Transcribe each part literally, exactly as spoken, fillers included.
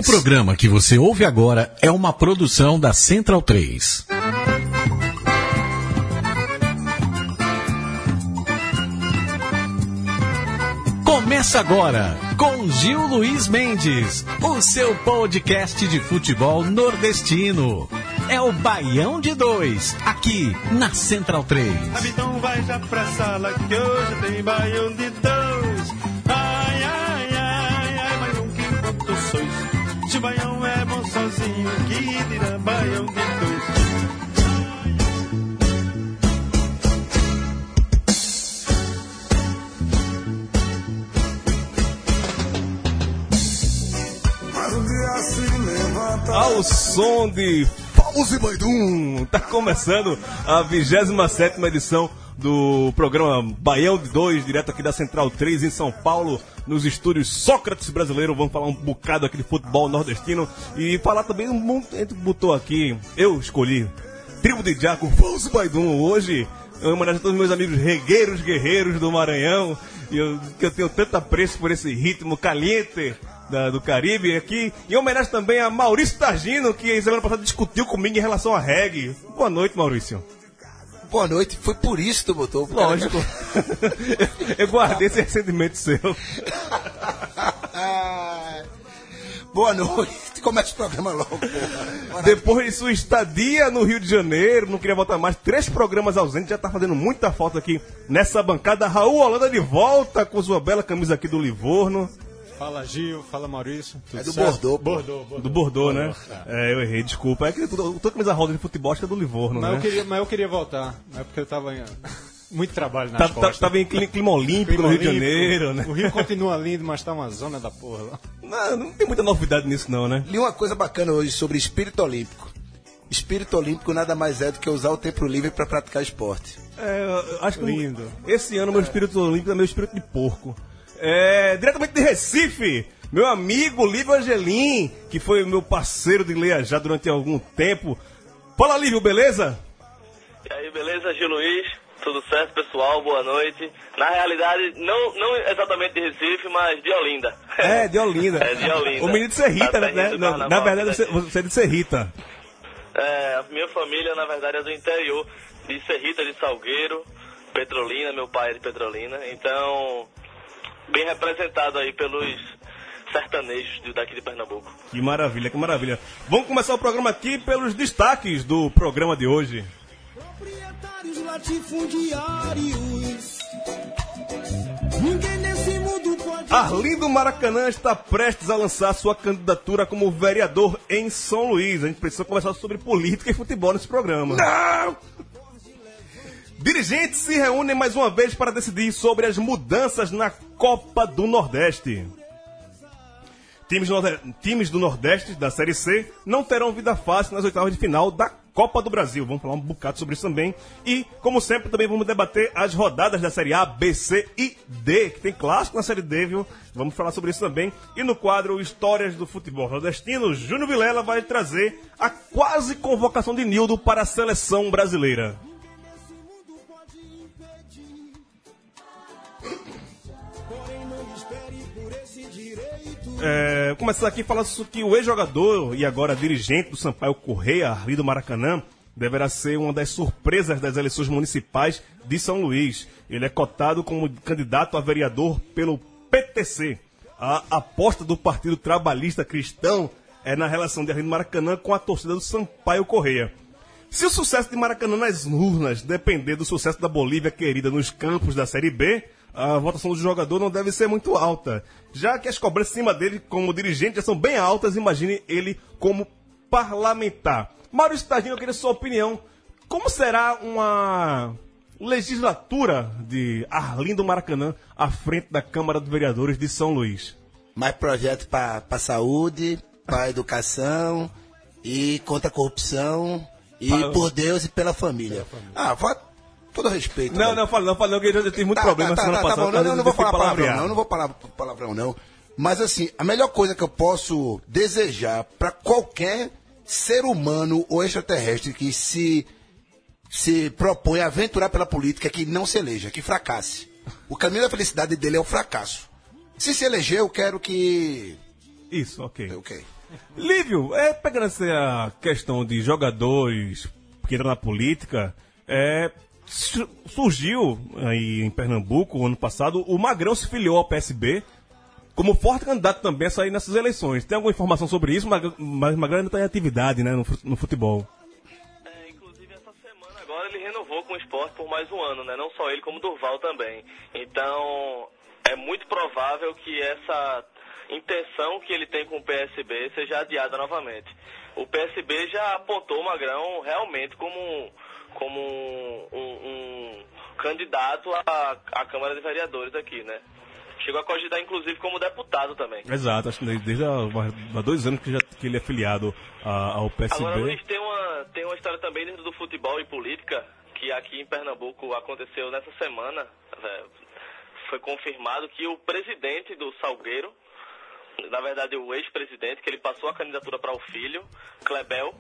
O programa que você ouve agora é uma produção da Central três. Começa agora com Gil Luiz Mendes, o seu podcast de futebol nordestino. É o Baião de Dois, aqui na Central três. Então vai já pra sala que hoje tem Baião de Dois. Ai, ai, ai, ai, mas não que quanto sois. Se o Baião é bom sozinho, que dirá Baião de Dois. Ao som de Fauzi Baidum, tá começando a vigésima sétima edição do programa Baião de Dois, direto aqui da Central três em São Paulo, nos estúdios Sócrates Brasileiro. Vamos falar um bocado aqui de futebol nordestino e falar também um monte. A gente botou aqui, eu escolhi Tribo de Já com Fauzi Baidum hoje, em homenagem a todos os meus amigos regueiros, guerreiros do Maranhão, e eu, que eu tenho tanto apreço por esse ritmo caliente Da, do Caribe aqui, em homenagem também a Maurício Targino, que semana passada discutiu comigo em relação a reggae. Boa noite, Maurício. Boa noite, foi por isso que tu botou. Lógico. Eu guardei esse ressentimento seu. Boa noite, começa o programa logo, porra. Depois de sua estadia no Rio de Janeiro, não queria voltar mais, três programas ausentes, já tá fazendo muita falta aqui nessa bancada. Raul Holanda de volta com sua bela camisa aqui do Livorno. Fala Gil, fala Maurício. Tudo é do Bordeaux, Bordeaux, Bordeaux. Do Bordeaux, né? É, eu errei, desculpa. É que toda camisa roda de futebol acho que é do Livorno, mas né? Eu queria, mas eu queria voltar, não é porque eu tava em muito trabalho nas tá, costas. Tá, tava em clima olímpico clima no Rio olímpico, de Janeiro, né? O Rio continua lindo, mas tá uma zona da porra lá. Não, não tem muita novidade nisso não, né? Li uma coisa bacana hoje sobre espírito olímpico. Espírito olímpico nada mais é do que usar o tempo livre para praticar esporte. É, eu acho que lindo. Esse ano meu espírito olímpico é meu espírito de porco. É, diretamente de Recife, meu amigo Lívio Angelim, que foi meu parceiro de Leia já durante algum tempo. Fala, Lívio, beleza? E aí, beleza, Gil Luiz? Tudo certo, pessoal? Boa noite. Na realidade, não, não exatamente de Recife, mas de Olinda. É, de Olinda. É, de Olinda. O menino de Serrita, tá né? Na, na, na verdade, você, você é de Serrita. É, a minha família, na verdade, é do interior, de Serrita, de Salgueiro, Petrolina, meu pai é de Petrolina. Então, bem representado aí pelos sertanejos daqui de Pernambuco. Que maravilha, que maravilha. Vamos começar o programa aqui pelos destaques do programa de hoje. Proprietários latifundiários. Ninguém nesse mundo pode... Arlindo Maracanã está prestes a lançar sua candidatura como vereador em São Luís. A gente precisa conversar sobre política e futebol nesse programa. Não! Dirigentes se reúnem mais uma vez para decidir sobre as mudanças na Copa do Nordeste. Times, times do Nordeste, da Série C, não terão vida fácil nas oitavas de final da Copa do Brasil. Vamos falar um bocado sobre isso também. E, como sempre, também vamos debater as rodadas da Série A, B, C e D, que tem clássico na Série D, viu? Vamos falar sobre isso também. E no quadro Histórias do Futebol Nordestino, Júnior Vilela vai trazer a quase convocação de Nildo para a seleção brasileira. É, começar aqui falando que o ex-jogador e agora dirigente do Sampaio Corrêa, Arlindo Maracanã, deverá ser uma das surpresas das eleições municipais de São Luís. Ele é cotado como candidato a vereador pelo P T C. A aposta do Partido Trabalhista Cristão é na relação de Arlindo Maracanã com a torcida do Sampaio Corrêa. Se o sucesso de Maracanã nas urnas depender do sucesso da Bolívia querida nos campos da Série B, a votação do jogador não deve ser muito alta. Já que as cobranças em cima dele como dirigente já são bem altas, imagine ele como parlamentar. Maurício Targino, eu queria sua opinião. Como será uma legislatura de Arlindo Maracanã à frente da Câmara dos Vereadores de São Luís? Mais projeto para a saúde, para a educação e contra a corrupção e pa... por Deus e pela família. Pela família. Ah, voto. Todo respeito. Não, não, fala não, fala não, que eu tenho muito tá, problema tá, semana tá, passada. Tá não, não, não vou falar palavrão, não, não vou falar palavrão, não. Mas assim, a melhor coisa que eu posso desejar para qualquer ser humano ou extraterrestre que se, se propõe a aventurar pela política é que não se eleja, que fracasse. O caminho da felicidade dele é o fracasso. Se se eleger, eu quero que... Isso, ok. Ok. Lívio, é, pegando essa questão de jogadores que entram na política, é, su- surgiu aí em Pernambuco, ano passado, o Magrão se filiou ao P S B como forte candidato também a sair nessas eleições. Tem alguma informação sobre isso? Mas o Magrão ainda está em atividade, né, no, fu- no futebol. É, inclusive essa semana agora ele renovou com o esporte por mais um ano, né? Não só ele, como Durval também. Então, é muito provável que essa intenção que ele tem com o P S B seja adiada novamente. O P S B já apontou o Magrão realmente como, um- como um, um- um candidato à, à Câmara de Vereadores aqui, né? Chegou a cogitar, inclusive, como deputado também. Exato, acho que desde, desde há, há dois anos que, já, que ele é filiado a- ao P S B. Agora, Luiz, tem uma, tem uma história também dentro do futebol e política que aqui em Pernambuco aconteceu nessa semana. Né? Foi confirmado que o presidente do Salgueiro, na verdade o ex-presidente, que ele passou a candidatura para o filho, Clebel,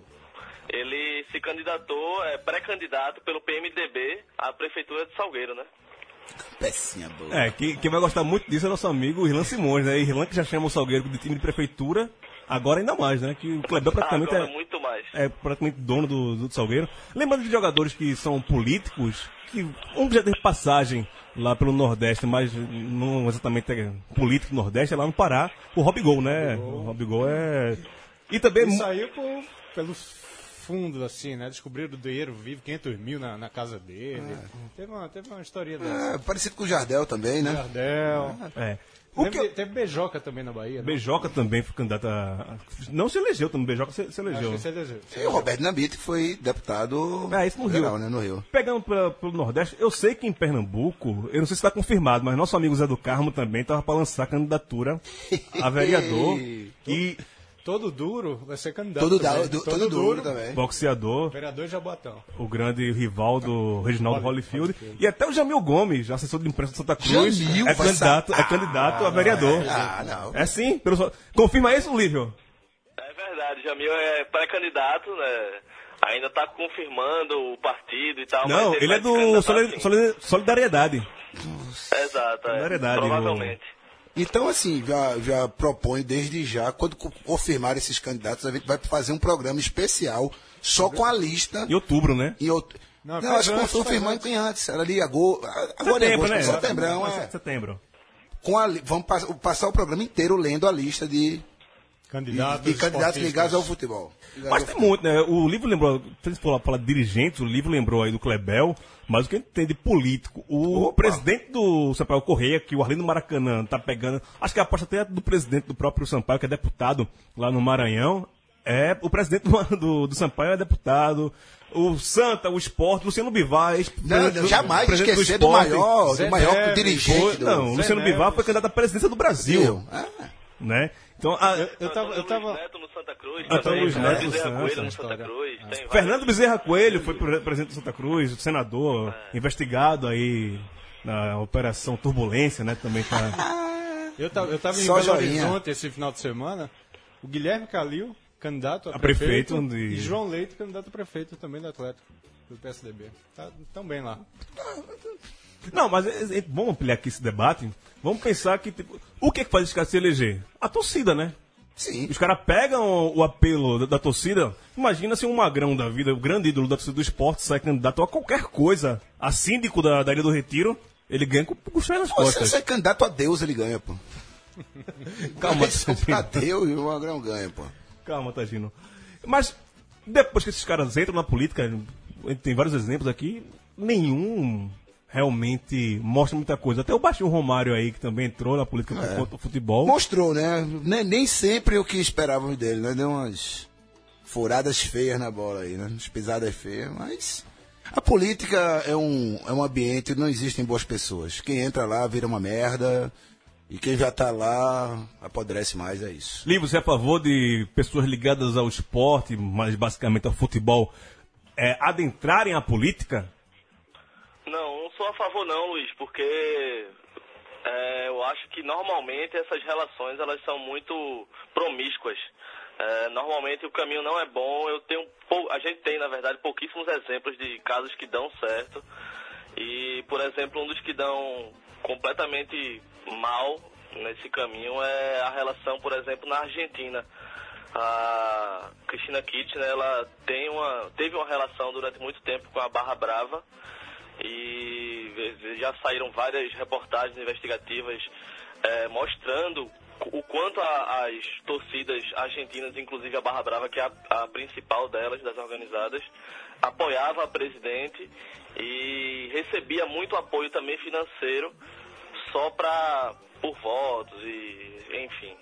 ele se candidatou, é pré-candidato pelo P M D B à prefeitura de Salgueiro, né? Pecinha boa. É, quem, quem vai gostar muito disso é nosso amigo Irlan Simões, né? Irlan que já chama o Salgueiro de time de prefeitura, agora ainda mais, né? Que o Clebel praticamente Agora é, muito mais. é praticamente dono do, do Salgueiro. Lembrando de jogadores que são políticos, que um já teve passagem lá pelo Nordeste, mas não exatamente é político Nordeste, é lá no Pará, o Robigol, né? O Robigol é... E também... Ele saiu por, pelos fundos, assim, né? Descobriram o dinheiro vivo, quinhentos mil na, na casa dele. Teve, uma, teve uma historinha dessa. É, parecido com o Jardel também, né? Jardel. É. O Teve, que... teve Beijoca também na Bahia, né? Beijoca também foi candidato a... Não se elegeu também, Beijoca se, se Acho elegeu. que você elegeu. E o Roberto Nabit, que foi deputado É, isso no federal, Rio. né? No Rio. Pegando pra, pelo Nordeste, eu sei que em Pernambuco, eu não sei se está confirmado, mas nosso amigo Zé do Carmo também estava para lançar candidatura a vereador e Todo duro vai ser candidato. Todo, também. da, do, todo duro também. boxeador, Vereador Jabotão. o grande rival do Reginaldo Holyfield, e até o Jamil Gomes, assessor de imprensa de Santa Cruz, Jamil é vai candidato, sa- é candidato a vereador. Ah, não. É sim, pelo só- confirma isso, Lívio? É verdade, Jamil é pré-candidato, né? Ainda está confirmando o partido e tal. Não, mas ele vai é se do candidatar, Solid- sim. Solid- Solidariedade. Exato, é. Solidariedade, Provavelmente. Então, assim, já, já propõe desde já, quando co- confirmar esses candidatos, a gente vai fazer um programa especial só com a lista. Em outubro, né? Em outro... Não, Não, faz acho que antes, faz confirmando antes. em antes. Era ali agosto. Agora é Setembro, agosto, né? setembrão, é. Setembro. Com a, li- vamos pass- passar o programa inteiro lendo a lista de, de, Candidatos, de candidatos esportistas. ligados ao futebol. Ligados Mas ao tem futebol. muito, né? O livro lembrou, se você for falar de dirigentes, o livro lembrou aí do Clebel, mas o que a gente tem de político, o Opa. presidente do Sampaio Correia, que o Arlindo Maracanã tá pegando, acho que a aposta até é do presidente do próprio Sampaio, que é deputado lá no Maranhão, é, o presidente do, do, do Sampaio é deputado, o Santa, o Sport, Luciano Bivar, ex- Não, não, do- jamais presidente esquecer do, Sport, maior, Zé do maior Neves, dirigente foi- do não, o Zé Luciano Neves. Bivar foi candidato à presidência do Brasil, Ah, né? Então, a- Eu tava, eu Antônio tava... Luiz Neto no Santa Cruz, Antônio também, Luiz né? Neto no Bezerra Santos, Coelho no essa Santa história. Cruz. Tem vários. Fernando Bezerra Coelho foi pre- presidente do Santa Cruz, senador, investigado aí na Operação Turbulência, né? Também tá. Eu tava, eu tava em Só Belo joinha. Horizonte esse final de semana. O Guilherme Calil, candidato a, A prefeito prefeito. de- E João Leite, candidato a prefeito também do Atlético, do P S D B. Tá tão bem lá. Não, mas é- é- vamos ampliar aqui esse debate. Vamos pensar que. Tipo, o que, é que faz esse cara se eleger? A torcida, né? sim. Os caras pegam o, o apelo da, da torcida. Imagina se um magrão da vida, o grande ídolo da torcida do esporte, sai candidato a qualquer coisa, a síndico da, da Ilha do Retiro, ele ganha com o chão nas Pô, se costas. você é candidato a Deus, ele ganha, pô. Calma, Se for pra Deus, o Magrão ganha, pô. Calma, Tagino. Mas, depois que esses caras entram na política, a gente tem vários exemplos aqui, nenhum realmente mostra muita coisa. Até o Baixinho Romário aí, que também entrou na política por conta do futebol. Mostrou, né? Nem, nem sempre o que esperávamos dele, né? Deu umas furadas feias na bola aí, né? Umas pisadas feias, mas... A política é um, é um ambiente, não existem boas pessoas. Quem entra lá vira uma merda, e quem já tá lá apodrece mais, é isso. Li, você é a favor de pessoas ligadas ao esporte, mas basicamente ao futebol, é, adentrarem a política? Não, não sou a favor não, Luiz, porque é, eu acho que normalmente essas relações elas são muito promíscuas. É, normalmente o caminho não é bom. Eu tenho pou... A gente tem, na verdade, pouquíssimos exemplos de casos que dão certo. E, por exemplo, um dos que dão completamente mal nesse caminho é a relação, por exemplo, na Argentina. A Cristina Kirchner, ela tem uma, teve uma relação durante muito tempo com a Barra Brava e já saíram várias reportagens investigativas é, mostrando o quanto a, as torcidas argentinas, inclusive a Barra Brava, que é a, a principal delas, das organizadas, apoiava a presidente e recebia muito apoio também financeiro só pra, por votos e enfim.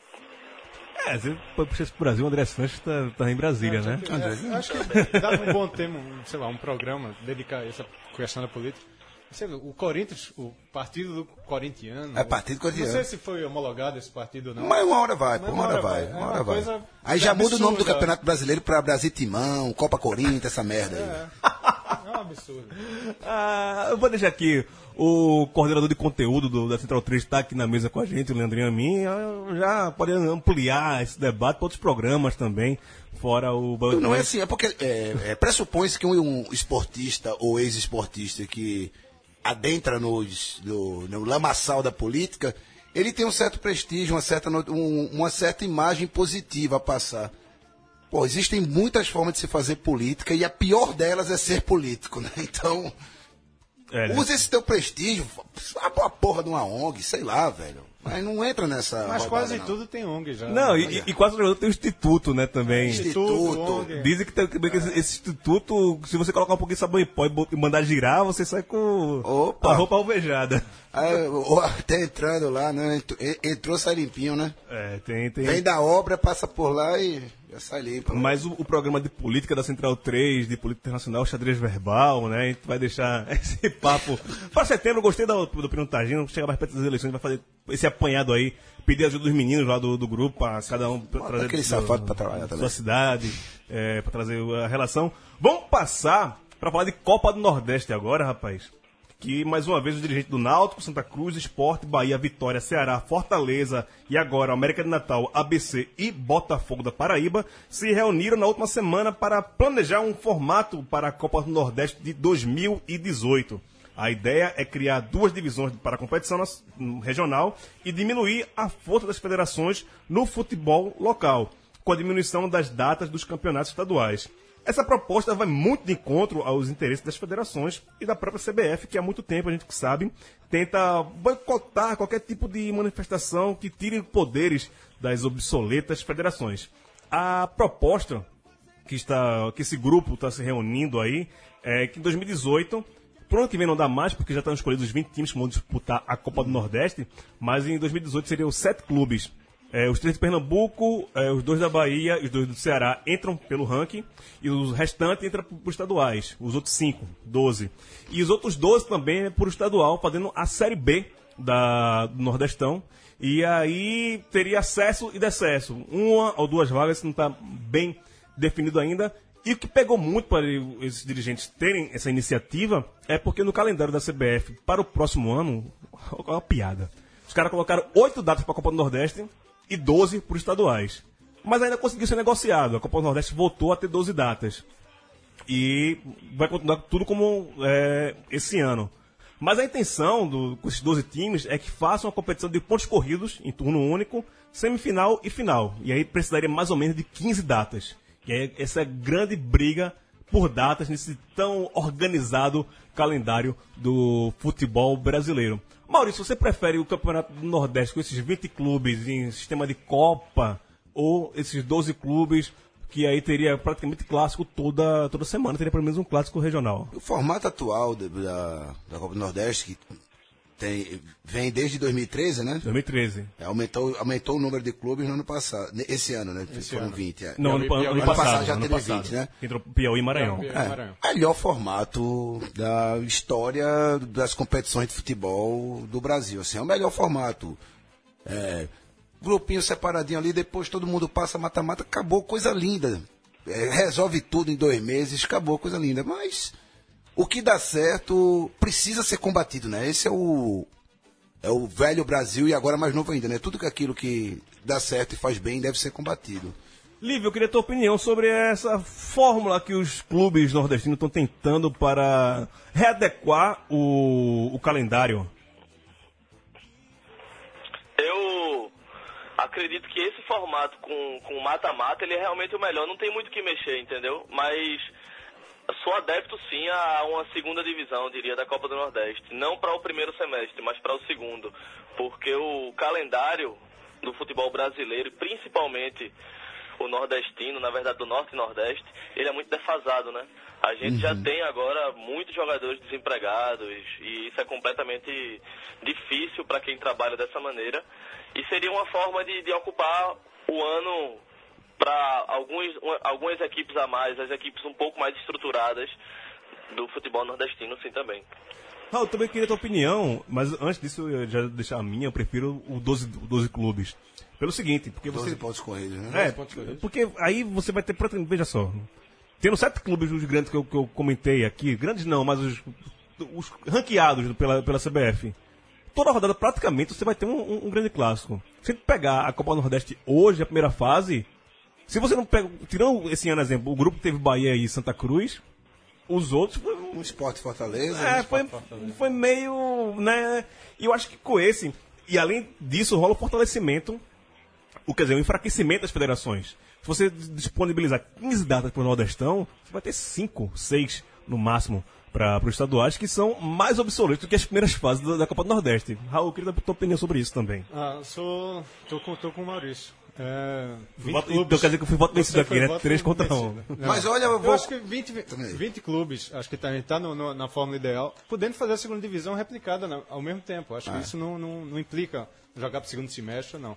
É, se puxar isso pro Brasil, o André Sanches tá, tá em Brasília, é, né? Que, é, acho que dava um bom tema, um, sei lá, um programa dedicar a essa questão da política. Sei lá, o Corinthians, o partido do corintiano. É partido corintiano. Não sei se foi homologado esse partido ou não. Mas uma hora vai, pô, Mas uma hora vai. Uma hora vai. coisa Aí já muda o nome do absurda. Campeonato Brasileiro pra Brasil Timão, Copa Corinthians, essa merda aí. É, é um absurdo. Ah, eu vou deixar aqui o coordenador de conteúdo do, da Central três está aqui na mesa com a gente, o Leandrinho Amin. Já pode ampliar esse debate para outros programas também, fora o... Não é assim, é porque é, é, pressupõe-se que um, um esportista ou ex-esportista que adentra nos, no, no lamaçal da política, ele tem um certo prestígio, uma certa, um, uma certa imagem positiva a passar. Pô, existem muitas formas de se fazer política e a pior delas é ser político, né? Então, é, né? Use esse teu prestígio, a porra de uma O N G, sei lá, velho. Mas não entra nessa. Mas roubada, quase não. tudo tem O N G já. Não, e, e quase todo jogador tem um instituto, né, também. Instituto. O N G. Dizem que, tem, que esse, esse instituto, se você colocar um pouquinho de sabão em pó e mandar girar, você sai com Opa. a roupa alvejada. Aí, ó, até entrando lá, né? Entrou, entrou, sai limpinho, né? É, tem... tem... Vem da obra, passa por lá e já sai limpo. Mas o, o programa de política da Central três, de política internacional, xadrez verbal, né? A gente vai deixar esse papo para setembro. Gostei da, do opinião do Targino. Chega mais perto das eleições, vai fazer esse apanhado aí. Pedir ajuda dos meninos lá do, do grupo, para cada um pra trazer aquele do- safado pra trabalhar também. sua cidade, é, para trazer a relação. Vamos passar para falar de Copa do Nordeste agora, rapaz. Que mais uma vez os dirigentes do Náutico, Santa Cruz, Sport, Bahia, Vitória, Ceará, Fortaleza e agora América de Natal, A B C e Botafogo da Paraíba se reuniram na última semana para planejar um formato para a Copa do Nordeste de dois mil e dezoito. A ideia é criar duas divisões para a competição nas- regional e diminuir a força das federações no futebol local, com a diminuição das datas dos campeonatos estaduais. Essa proposta vai muito de encontro aos interesses das federações e da própria C B F, que há muito tempo, a gente que sabe, tenta boicotar qualquer tipo de manifestação que tire poderes das obsoletas federações. A proposta que, está, que esse grupo está se reunindo aí é que em dois mil e dezoito, pro ano que vem não dá mais, porque já estão escolhidos os vinte times que vão disputar a Copa do Nordeste, mas em dois mil e dezoito seriam sete clubes. É, os três de Pernambuco, é, os dois da Bahia e os dois do Ceará entram pelo ranking e os restantes entram por, por estaduais. Os outros cinco, doze. E os outros doze também é por estadual, fazendo a Série B da, do Nordestão. E aí teria acesso e decesso. Uma ou duas vagas, isso não está bem definido ainda. E o que pegou muito para esses dirigentes terem essa iniciativa é porque no calendário da C B F para o próximo ano, é uma piada. Os caras colocaram oito datas para a Copa do Nordeste e doze por estaduais. Mas ainda conseguiu ser negociado. A Copa do Nordeste voltou a ter doze datas. E vai continuar tudo como é, esse ano. Mas a intenção do, com esses doze times é que façam uma competição de pontos corridos em turno único, semifinal e final. E aí precisaria mais ou menos de quinze datas. E aí essa grande briga por datas nesse tão organizado calendário do futebol brasileiro. Maurício, você prefere o Campeonato do Nordeste com esses vinte clubes em sistema de Copa ou esses doze clubes que aí teria praticamente clássico toda, toda semana, teria pelo menos um clássico regional? O formato atual de- da, da Copa do Nordeste, que tem, vem desde dois mil e treze, né? dois mil e treze. É, aumentou, aumentou o número de clubes no ano passado. ne- Esse ano, né? Esse Foram ano. vinte. É. Não, ano, Piauí- ano Piauí- passado, ano passado já ano teve passado. vinte, né? Entrou Piauí e Maranhão. Piauí- É, Maranhão. melhor formato da história das competições de futebol do Brasil. Assim, é o melhor formato. É, grupinho separadinho ali, depois todo mundo passa mata-mata, acabou, coisa linda. É, resolve tudo em dois meses, acabou, coisa linda. Mas o que dá certo precisa ser combatido, né? Esse é o, é o velho Brasil e agora mais novo ainda, né? Tudo que aquilo que dá certo e faz bem deve ser combatido. Lívio, eu queria a tua opinião sobre essa fórmula que os clubes nordestinos estão tentando para readequar o, o calendário. Eu acredito que esse formato com com mata-mata, ele é realmente o melhor. Não tem muito o que mexer, entendeu? Mas sou adepto, sim, a uma segunda divisão, eu diria, da Copa do Nordeste. Não para o primeiro semestre, mas para o segundo. Porque o calendário do futebol brasileiro, principalmente o nordestino, na verdade do Norte e Nordeste, ele é muito defasado, né? A gente uhum. já tem agora muitos jogadores desempregados e isso é completamente difícil para quem trabalha dessa maneira. E seria uma forma de, de ocupar o ano para alguns, algumas equipes a mais, as equipes um pouco mais estruturadas do futebol nordestino, sim, também. Raul, eu também queria a tua opinião, mas antes disso, eu já deixar a minha, eu prefiro o doze, doze clubes. Pelo seguinte, porque você... doze pontos corridos, né? É, porque aí você vai ter... Veja só, tendo sete clubes, os grandes que eu, que eu comentei aqui, grandes não, mas os, os ranqueados pela, pela C B F, toda rodada praticamente você vai ter um, um, um grande clássico. Se você pegar a Copa do Nordeste hoje, a primeira fase, se você não pega... Tirando esse ano, exemplo, o grupo teve Bahia e Santa Cruz, os outros... Um Sport Fortaleza. É, um foi, Fortaleza. Foi meio, né... E eu acho que com esse... E além disso, rola o fortalecimento, o, quer dizer, o enfraquecimento das federações. Se você disponibilizar quinze datas para o Nordestão, você vai ter cinco, seis no máximo para os estaduais, que são mais obsoletos do que as primeiras fases da, da Copa do Nordeste. Raul, eu queria dar a tua opinião sobre isso também. Ah, sou... Tô com, tô com o Maurício. É, voto, então quer dizer que eu fui voto vencido aqui, né? três contra um. Mas olha, eu vou... Eu acho que vinte, vinte clubes, acho que está tá no, no, na fórmula ideal, podendo fazer a segunda divisão replicada na, ao mesmo tempo. Acho ah. que isso não, não, não implica jogar para o segundo semestre, não.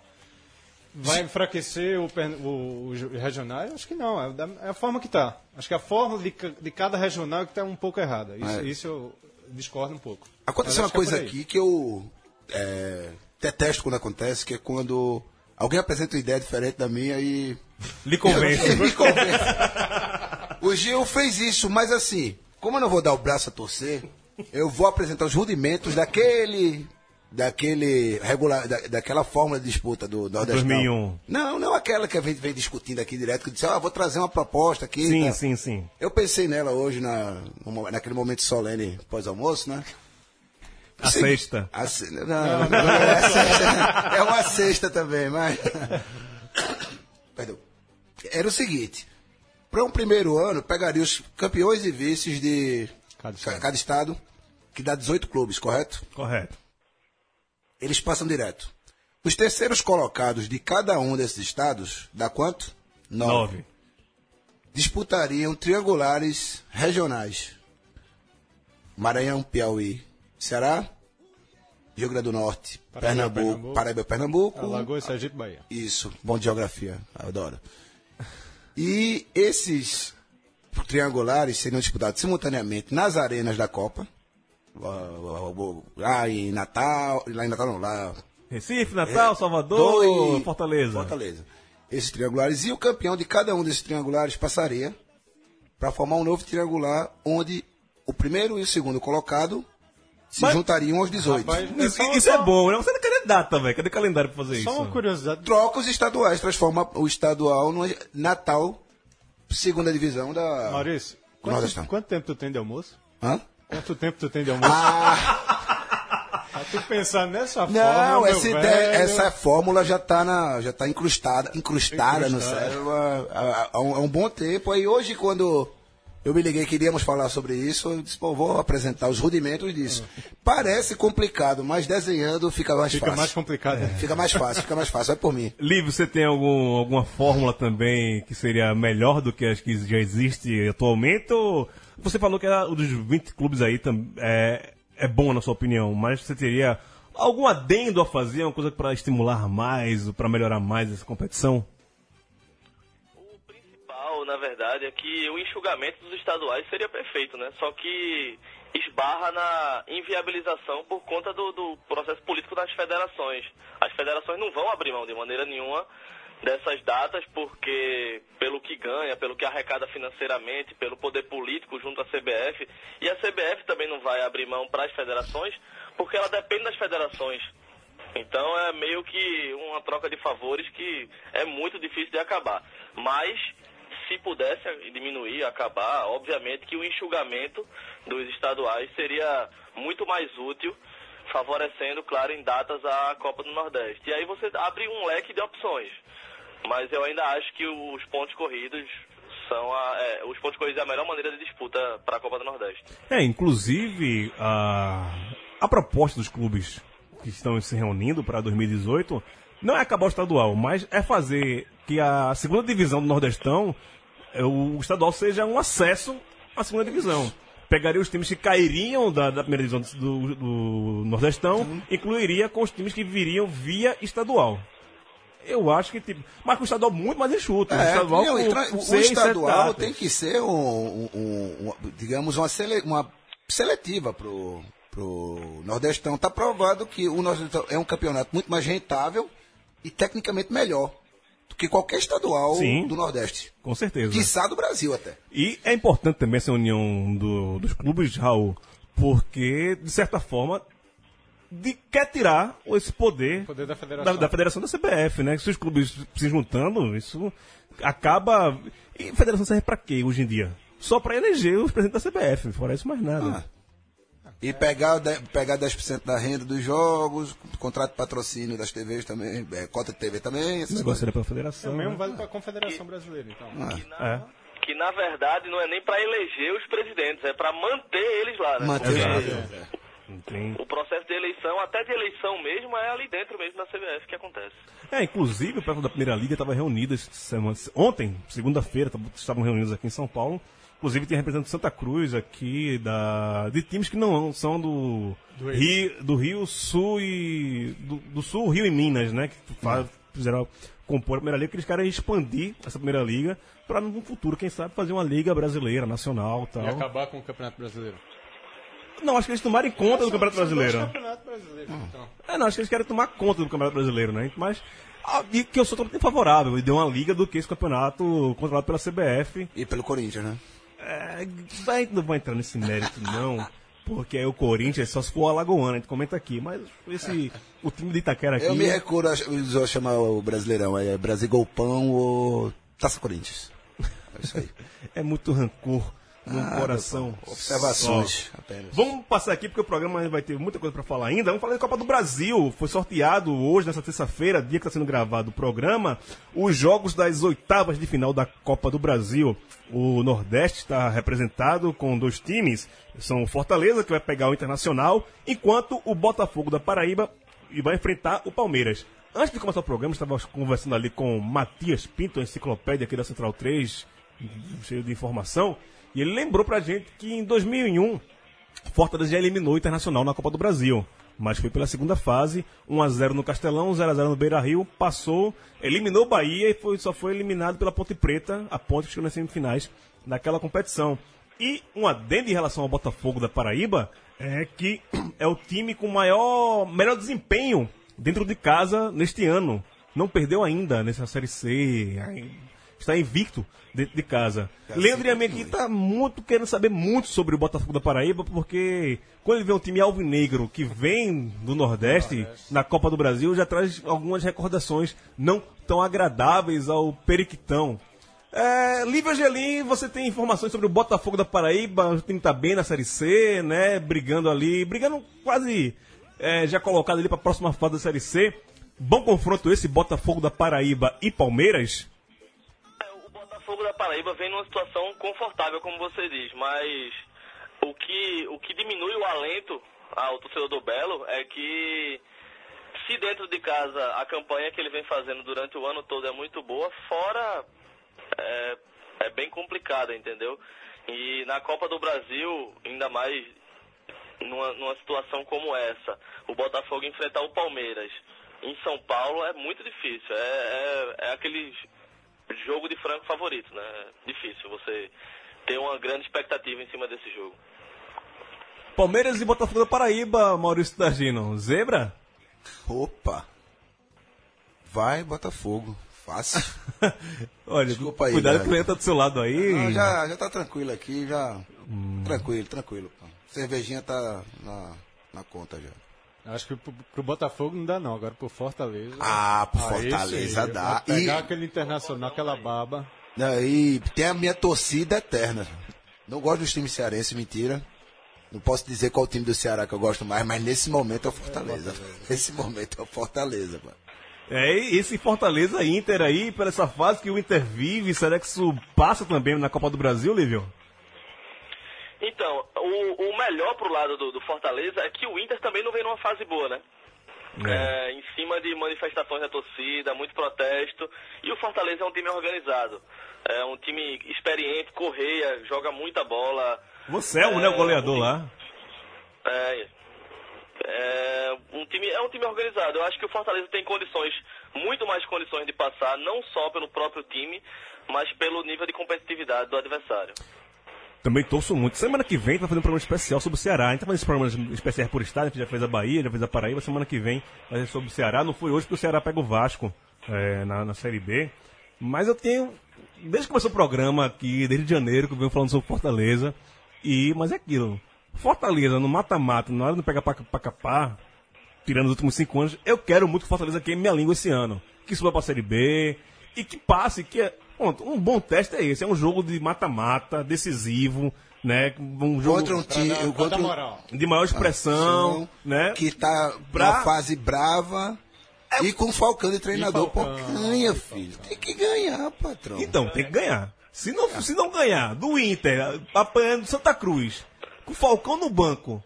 Vai enfraquecer o, o, os regionais? Acho que não. É, da, é a forma que está. Acho que a fórmula de, de cada regional é que está um pouco errada. Isso, é. isso eu discordo um pouco. Aconteceu uma coisa é aqui que eu é, detesto quando acontece, que é quando alguém apresenta uma ideia diferente da minha e... Lhe convence. Me convence. O Gil fez isso, mas assim, como eu não vou dar o braço a torcer, eu vou apresentar os rudimentos daquele... Daquele regular, da, daquela fórmula de disputa do Nordestão. dois mil e um. Não, não aquela que a gente vem discutindo aqui direto, que disse, ah, vou trazer uma proposta aqui. Sim, tá. sim, sim. Eu pensei nela hoje, na, naquele momento solene pós-almoço, né? A Sim, sexta. A se... não, não, não, é, a sexta. É uma sexta também, mas... Perdão. Era o seguinte, para um primeiro ano, pegaria os campeões e vices de cada estado, cada estado que dá dezoito clubes, correto? Correto. Eles passam direto. Os terceiros colocados de cada um desses estados, dá quanto? Nove. Nove. Disputariam triangulares regionais. Maranhão, Piauí, Ceará, Rio Grande do Norte, Paraíba, Pernambuco, Pernambuco, Paraíba, Pernambuco. Alagoas, Sergipe, Bahia. Isso, bom de geografia, adoro. E esses triangulares seriam disputados simultaneamente nas arenas da Copa. Lá em Natal, lá em Natal não, lá... Recife, Natal, é, Salvador, dois, Fortaleza. Fortaleza. Esses triangulares. E o campeão de cada um desses triangulares passaria para formar um novo triangular, onde o primeiro e o segundo colocado se Mas, juntariam aos dezoito. Rapaz, isso, é, isso é bom, né? Você não quer data, velho. Cadê calendário para fazer só isso? Só uma curiosidade. Troca os estaduais, transforma o estadual no Natal, segunda divisão da... Maurício, quanto, quanto tempo tu tem de almoço? Hã? Quanto tempo tu tem de almoço? Ah! Tem que pensar nessa não, fórmula, Não, essa, meu ideia, velho. essa fórmula já está na, já tá incrustada, incrustada, incrustada no cérebro há, há, há, um, há um bom tempo. Aí hoje, quando eu me liguei que iríamos falar sobre isso, eu disse, pô, vou apresentar os rudimentos disso. Uhum. Parece complicado, mas desenhando fica mais fica fácil. Fica mais complicado. É. Fica mais fácil, fica mais fácil. Vai por mim. Livre, você tem algum, alguma fórmula também que seria melhor do que as que já existe atualmente? Ou você falou que o dos vinte clubes aí é, é bom na sua opinião, mas você teria algum adendo a fazer, uma coisa para estimular mais, para melhorar mais essa competição? O principal, na verdade, é que o enxugamento dos estaduais seria perfeito, né? Só que esbarra na inviabilização por conta do, do processo político das federações. As federações não vão abrir mão de maneira nenhuma dessas datas, porque pelo que ganha, pelo que arrecada financeiramente, pelo poder político junto à C B F, e a C B F também não vai abrir mão para as federações, porque ela depende das federações. Então é meio que uma troca de favores que é muito difícil de acabar. Mas se pudesse diminuir, acabar, obviamente que o enxugamento dos estaduais seria muito mais útil, favorecendo, claro, em datas a Copa do Nordeste. E aí você abre um leque de opções. Mas eu ainda acho que os pontos corridos são a, é, os pontos corridos é a melhor maneira de disputa para a Copa do Nordeste. É, inclusive, a, a proposta dos clubes que estão se reunindo para dois mil e dezoito não é acabar o estadual, mas é fazer que a segunda divisão do Nordestão, o estadual seja um acesso à segunda divisão. Pegaria os times que cairiam da, da primeira divisão do, do Nordestão, uhum. incluiria com os times que viriam via estadual. Eu acho que tipo, mas com o estadual muito mais enxuto. É, o estadual, não, com, tra... com o seis, estadual tem que ser um, um, um, um digamos uma, sele... uma seletiva pro pro Nordestão. Está provado que o Nordestão é um campeonato muito mais rentável e tecnicamente melhor do que qualquer estadual Sim, do Nordeste. Com certeza. Quiçá do Brasil até. E é importante também essa união do, dos clubes, Raul, porque, de certa forma, de, quer tirar esse poder, poder da, federação. Da, da federação da C B F, né? Se os clubes se juntando, isso acaba... E a federação serve para quê hoje em dia? Só para eleger os presidentes da C B F, fora isso mais nada. Ah. E pegar, pegar dez por cento da renda dos jogos, contrato de patrocínio das T Vs também, é, cota de T V também. Esse negócio era para a federação. Também né? vale para a Confederação Brasileira, então. Ah. Que, na, é. que na verdade não é nem para eleger os presidentes, é para manter eles lá, né? Manter eles. É. O processo de eleição, até de eleição mesmo, é ali dentro mesmo da C B F que acontece. É, inclusive o pessoal da Primeira Liga estava reunido semana, ontem, segunda-feira, estavam reunidos aqui em São Paulo. Inclusive tem representante de Santa Cruz aqui, da, de times que não são do, do, Rio, do Rio Sul e. Do, do Sul, Rio e Minas, né? Que faz, fizeram compor a Primeira Liga, que eles querem expandir essa Primeira Liga para no futuro, quem sabe, fazer uma Liga Brasileira, nacional e tal. E acabar com o Campeonato Brasileiro. Não, acho que eles tomarem conta do Campeonato Brasileiro. Campeonato Brasileiro hum. então. É, não, acho que eles querem tomar conta do Campeonato Brasileiro, né? Mas. E que eu sou totalmente favorável de uma liga do que esse campeonato controlado pela C B F. E pelo Corinthians, né? É, vai, não vou entrar nesse mérito, não. Porque aí o Corinthians só se for Alagoano, a gente comenta aqui. Mas esse, o time de Itaquera aqui... Eu me recuso a chamar o Brasileirão. É Brasil Golpão ou Taça Corinthians. É isso aí. É muito rancor no ah, coração. Observações apenas. Vamos passar aqui, porque o programa vai ter muita coisa para falar ainda. Vamos falar da Copa do Brasil. Foi sorteado hoje, nessa terça-feira, dia que está sendo gravado o programa, os jogos das oitavas de final da Copa do Brasil. O Nordeste está representado com dois times. São o Fortaleza, que vai pegar o Internacional, enquanto o Botafogo da Paraíba vai enfrentar o Palmeiras. Antes de começar o programa, estava conversando ali com Matias Pinto, a enciclopédia aqui da Central três, cheio de informação. E ele lembrou pra gente que em dois mil e um, Fortaleza já eliminou o Internacional na Copa do Brasil. Mas foi pela segunda fase, um a zero no Castelão, zero a zero no Beira-Rio, passou, eliminou o Bahia e foi, só foi eliminado pela Ponte Preta, a Ponte que chegou nas semifinais daquela competição. E um adendo em relação ao Botafogo da Paraíba é que é o time com maior, melhor desempenho dentro de casa neste ano. Não perdeu ainda nessa Série C, está invicto dentro de casa. É, Leandro Yamin aqui está muito querendo saber muito sobre o Botafogo da Paraíba, porque quando ele vê um time alvinegro que vem do Nordeste, Nordeste na Copa do Brasil, já traz algumas recordações não tão agradáveis ao Periquitão. É, Lívia Angelim, você tem informações sobre o Botafogo da Paraíba? O time está bem na Série C, né? Brigando ali, brigando quase é, já colocado ali para a próxima fase da Série C. Bom confronto esse, Botafogo da Paraíba e Palmeiras? O Botafogo da Paraíba vem numa situação confortável, como você diz, mas o que, o que diminui o alento ao torcedor do Belo é que, se dentro de casa a campanha que ele vem fazendo durante o ano todo é muito boa, fora é, é bem complicada, entendeu? E na Copa do Brasil, ainda mais numa, numa situação como essa, o Botafogo enfrentar o Palmeiras em São Paulo é muito difícil, é, é, é aquele jogo de franco favorito, né? É difícil você ter uma grande expectativa em cima desse jogo. Palmeiras e Botafogo da Paraíba, Maurício Targino. Zebra? Opa! Vai, Botafogo. Fácil. Olha, desculpa aí, cuidado velho. que o Leandro tá do seu lado aí. Não, já, já tá tranquilo aqui, já. Hum. Tranquilo, tranquilo. Cervejinha tá na, na conta já. Acho que pro, pro Botafogo não dá não, agora pro Fortaleza. Ah, pro Fortaleza dá. Pegar E aquele Internacional, aquela baba. E tem a minha torcida eterna. Não gosto dos times cearenses, mentira. Não posso dizer qual time do Ceará que eu gosto mais, mas nesse momento é o Fortaleza. É, nesse momento é o Fortaleza, mano. É, e esse Fortaleza Inter aí, por essa fase que o Inter vive, será que isso passa também na Copa do Brasil, Lívio? Então, o, o melhor pro lado do, do Fortaleza é que o Inter também não vem numa fase boa, né? É. É, em cima de manifestações da torcida, muito protesto, e o Fortaleza é um time organizado, é um time experiente, Correia, joga muita bola. Você é o, é, né, o goleador um, lá. É, é, um time, é um time organizado. Eu acho que o Fortaleza tem condições, muito mais condições de passar, não só pelo próprio time, mas pelo nível de competitividade do adversário. Também torço muito. Semana que vem a gente vai fazer um programa especial sobre o Ceará. A gente tá fazendo esse programa especial por estado, a gente já fez a Bahia, já fez a Paraíba. Semana que vem vai ser sobre o Ceará. Não foi hoje porque o Ceará pega o Vasco é, na, na Série B. Mas eu tenho, desde que começou o programa aqui, desde janeiro, que eu venho falando sobre Fortaleza. E, mas é aquilo. Fortaleza no mata-mata, na hora de pegar pra, pra capar, tirando os últimos cinco anos, eu quero muito que Fortaleza queime minha língua esse ano. Que suba pra Série B e que passe, que é... Ponto. Um bom teste é esse, é um jogo de mata-mata, decisivo, né? Um jogo contra um time contra um, de maior expressão, ah, né? Que tá pra... na fase brava é... e com Falcão de treinador. Pô, ganha, filho. Tem que ganhar, patrão. Então, tem que ganhar. Se não, é. se não ganhar do Inter, apanhando Santa Cruz, com o Falcão no banco,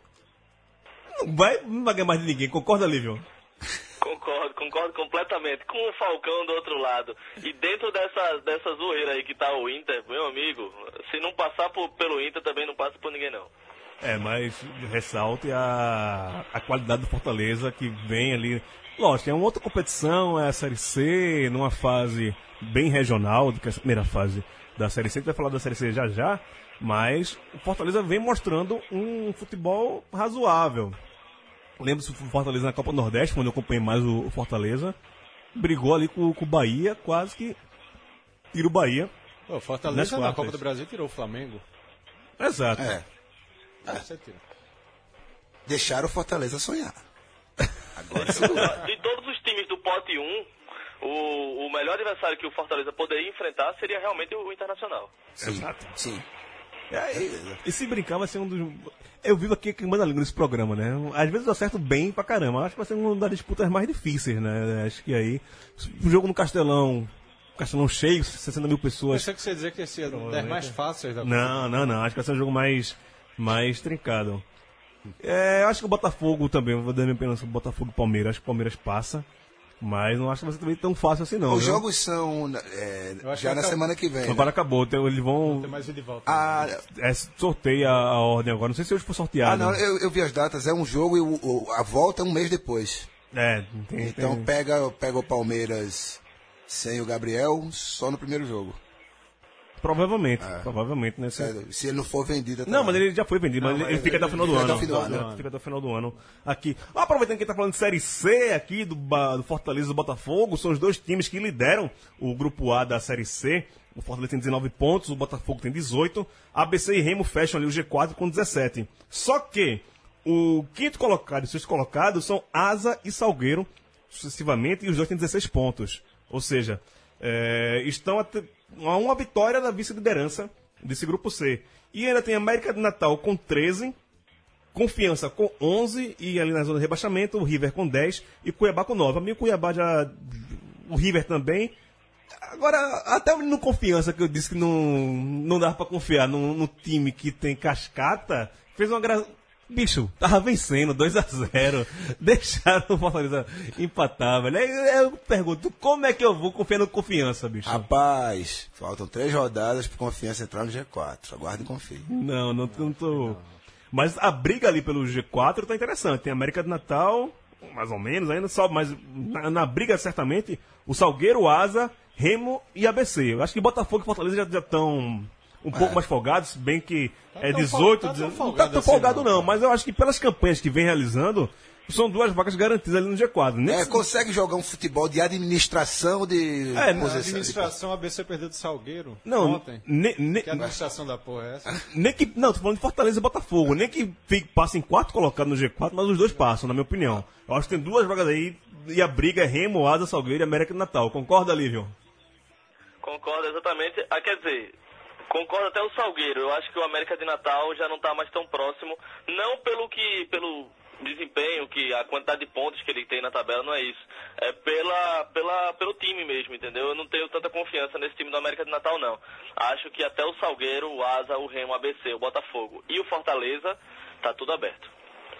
não vai, não vai ganhar mais de ninguém. Concorda, Lívio? Concordo, concordo completamente. Com o Falcão do outro lado. E dentro dessa, dessa zoeira aí que tá o Inter, meu amigo, se não passar por, pelo Inter, também não passa por ninguém, não. É, mas ressalte a, a qualidade do Fortaleza que vem ali. Lógico, é uma outra competição, é a Série C, numa fase bem regional, do que essa primeira fase da Série C. A gente vai falar da Série C já já, mas o Fortaleza vem mostrando um futebol razoável. Lembro-se do Fortaleza na Copa do Nordeste, quando eu acompanhei mais o, o Fortaleza. Brigou ali com, com o Bahia, quase que tira o Bahia. O Fortaleza na Copa do Brasil tirou o Flamengo. Exato. É. é. Deixaram o Fortaleza sonhar. Agora sim. De todos os times do pote um, o, o melhor adversário que o Fortaleza poderia enfrentar seria realmente o Internacional. Sim. Exato. Sim. É, e, e se brincar, vai ser um dos. Eu vivo aqui queimando a língua nesse programa, né? Às vezes eu acerto bem pra caramba. Acho que vai ser uma das disputas mais difíceis, né? Acho que aí. O jogo no Castelão. Castelão cheio, sessenta mil pessoas. Pensei que você ia dizer que esse é das mais fáceis da Não, não, não. Acho que vai ser um jogo mais, mais trincado. É, acho que o Botafogo também. Vou dar minha opinião sobre o Botafogo e o Palmeiras. Acho que o Palmeiras passa. Mas não acho que vai ser também tão fácil assim, não. Os viu? jogos são é, já na semana que vem. Agora né? acabou, então eles vão. Tem mais ida e volta. Ah, é, sorteia a, a ordem agora. Não sei se hoje foi sorteado. Ah, não, eu, eu vi as datas. É um jogo e o, o, a volta é um mês depois. É, tem, Então tem... Pega, pega o Palmeiras sem o Gabriel só no primeiro jogo. Provavelmente, é. provavelmente, né? Se, se ele não for vendido até Não, lá. mas ele já foi vendido, não, mas ele, ele fica até o final do ano. Até o final do ano. Fica até o final do ano. Aqui. Aproveitando que ele tá falando de Série C aqui, do, do Fortaleza e do Botafogo, são os dois times que lideram o grupo A da Série C. O Fortaleza tem dezenove pontos, o Botafogo tem dezoito. A B C e Remo fecham ali o G quatro com dezessete. Só que o quinto colocado e o sexto colocado são Asa e Salgueiro, sucessivamente, e os dois têm dezesseis pontos. Ou seja, é, estão a, a uma vitória da vice-liderança desse grupo C. E ainda tem América de Natal com treze, Confiança com onze, e ali na zona de rebaixamento, o River com dez e Cuiabá com nove. A mim o Cuiabá já... O River também. Agora, até no Confiança, que eu disse que não, não dava pra confiar no, no time que tem cascata, fez uma graça... Bicho, tava vencendo dois a zero. Deixaram o Fortaleza empatar, velho. Aí eu pergunto, como é que eu vou confiar no Confiança, bicho? Rapaz, faltam três rodadas pro Confiança entrar no G quatro. Aguarde e confie. Não, não, não tô... Mas a briga ali pelo G quatro tá interessante. Tem América de Natal, mais ou menos, ainda só, mas na, na briga, certamente, o Salgueiro, o Asa, Remo e A B C. Eu acho que Botafogo e Fortaleza já estão... um pouco é. mais folgados, bem que tá é dezoito, tá dezenove, não tá tão folgado assim, não, mas eu acho que pelas campanhas que vem realizando, são duas vagas garantidas ali no G quatro. É, consegue jogar um futebol de administração de é, na administração, a B C perdeu do Salgueiro não, ontem. Ne, ne, que administração da porra é essa? Nem que, não, tô falando de Fortaleza e Botafogo, nem que fique, passe em quarto colocado no G quatro, mas os dois passam, na minha opinião. Eu acho que tem duas vagas aí, e a briga é Remo, Asa, Salgueiro e América do Natal. Concorda, Lívio? Concordo, exatamente. Ah, quer dizer... Concordo até o Salgueiro. Eu acho que o América de Natal já não está mais tão próximo. Não pelo que, pelo desempenho, que a quantidade de pontos que ele tem na tabela, não é isso. É pela, pela, pelo time mesmo, entendeu? Eu não tenho tanta confiança nesse time do América de Natal, não. Acho que até o Salgueiro, o Asa, o Remo, o A B C, o Botafogo e o Fortaleza, tá tudo aberto.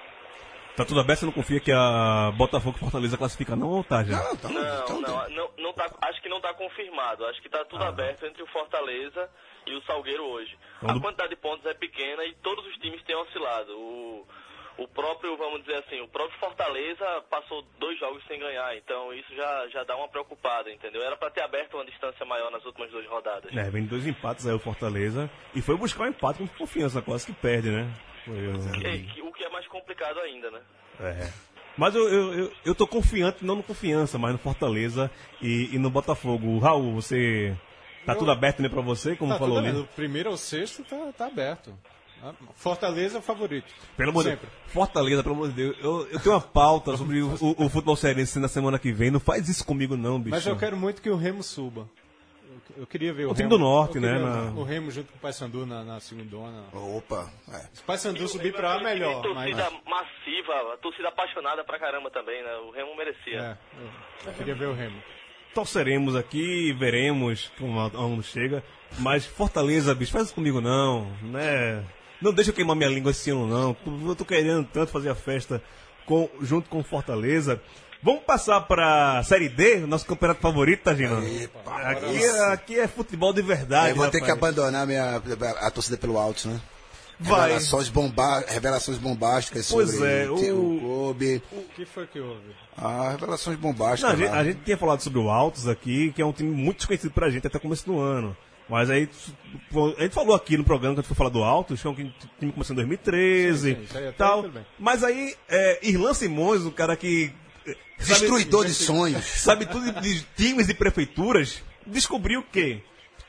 Tá tudo aberto, você não confia que a Botafogo e Fortaleza classifica não ou tá já? Não, tá, Não, tá, não, não, não tá, acho que não está confirmado. Acho que está tudo Ah. aberto entre o Fortaleza e o Salgueiro hoje. Quando- A quantidade de pontos é pequena e todos os times têm oscilado. O, o próprio, vamos dizer assim, o próprio Fortaleza passou dois jogos sem ganhar, então isso já, já dá uma preocupada, entendeu? Era para ter aberto uma distância maior nas últimas duas rodadas. É, vem dois empates aí o Fortaleza. E foi buscar um empate com confiança, quase que perde, né? Foi, É, que- o que é mais complicado ainda, né? é. Mas eu, eu, eu, eu tô confiante, não no confiança, mas no Fortaleza e, e no Botafogo. Raul, você. Tá tudo aberto né, pra você, como Tá falou tudo ali? aberto. Do primeiro ao sexto tá, tá aberto. Fortaleza é o favorito. Pelo amor de Sempre. Deus. Fortaleza, pelo amor de Deus. Eu, eu tenho uma pauta sobre o, o, o futebol cearense na semana que vem. Não faz isso comigo, não, bicho. Mas eu quero muito que o Remo suba. Eu, eu queria ver o, O time Remo. do Norte, eu queria né, ver na- O Remo junto com o Paysandu na, na segundona. Opa, é. Se o Paysandu subir pra A, melhor. Tem Mas, torcida massiva, a torcida apaixonada pra caramba também, né? O Remo merecia. é, eu, eu queria ver o Remo. Torceremos aqui, veremos como aonde chega. Mas Fortaleza, bicho, faz isso comigo não, né? Não deixa eu queimar minha língua esse ano não. Eu tô querendo tanto fazer a festa com, junto com Fortaleza. Vamos passar pra Série D, nosso campeonato favorito, tá, Gino? Epa, Aqui, é- aqui é futebol de verdade. Eu vou ter que rapaz. abandonar minha, a torcida pelo Altos, né? Vai. Revelações, bomba, revelações bombásticas Pois sobre é, o, o- o clube. O que foi que houve? Ah, revelações Não, bombásticas. a, gente, lá. a gente tinha falado sobre o Altos aqui, que é um time muito desconhecido pra gente até o começo do ano. Mas aí, a gente falou aqui no programa, quando a gente foi falar do Altos, que é um time que começou em dois mil e treze Sim, sim, isso aí até tal. tudo bem. Mas aí, é, Irlan Simões, o cara que... é, sabe- Destruidor de sonhos. sabe tudo de times e prefeituras, descobriu que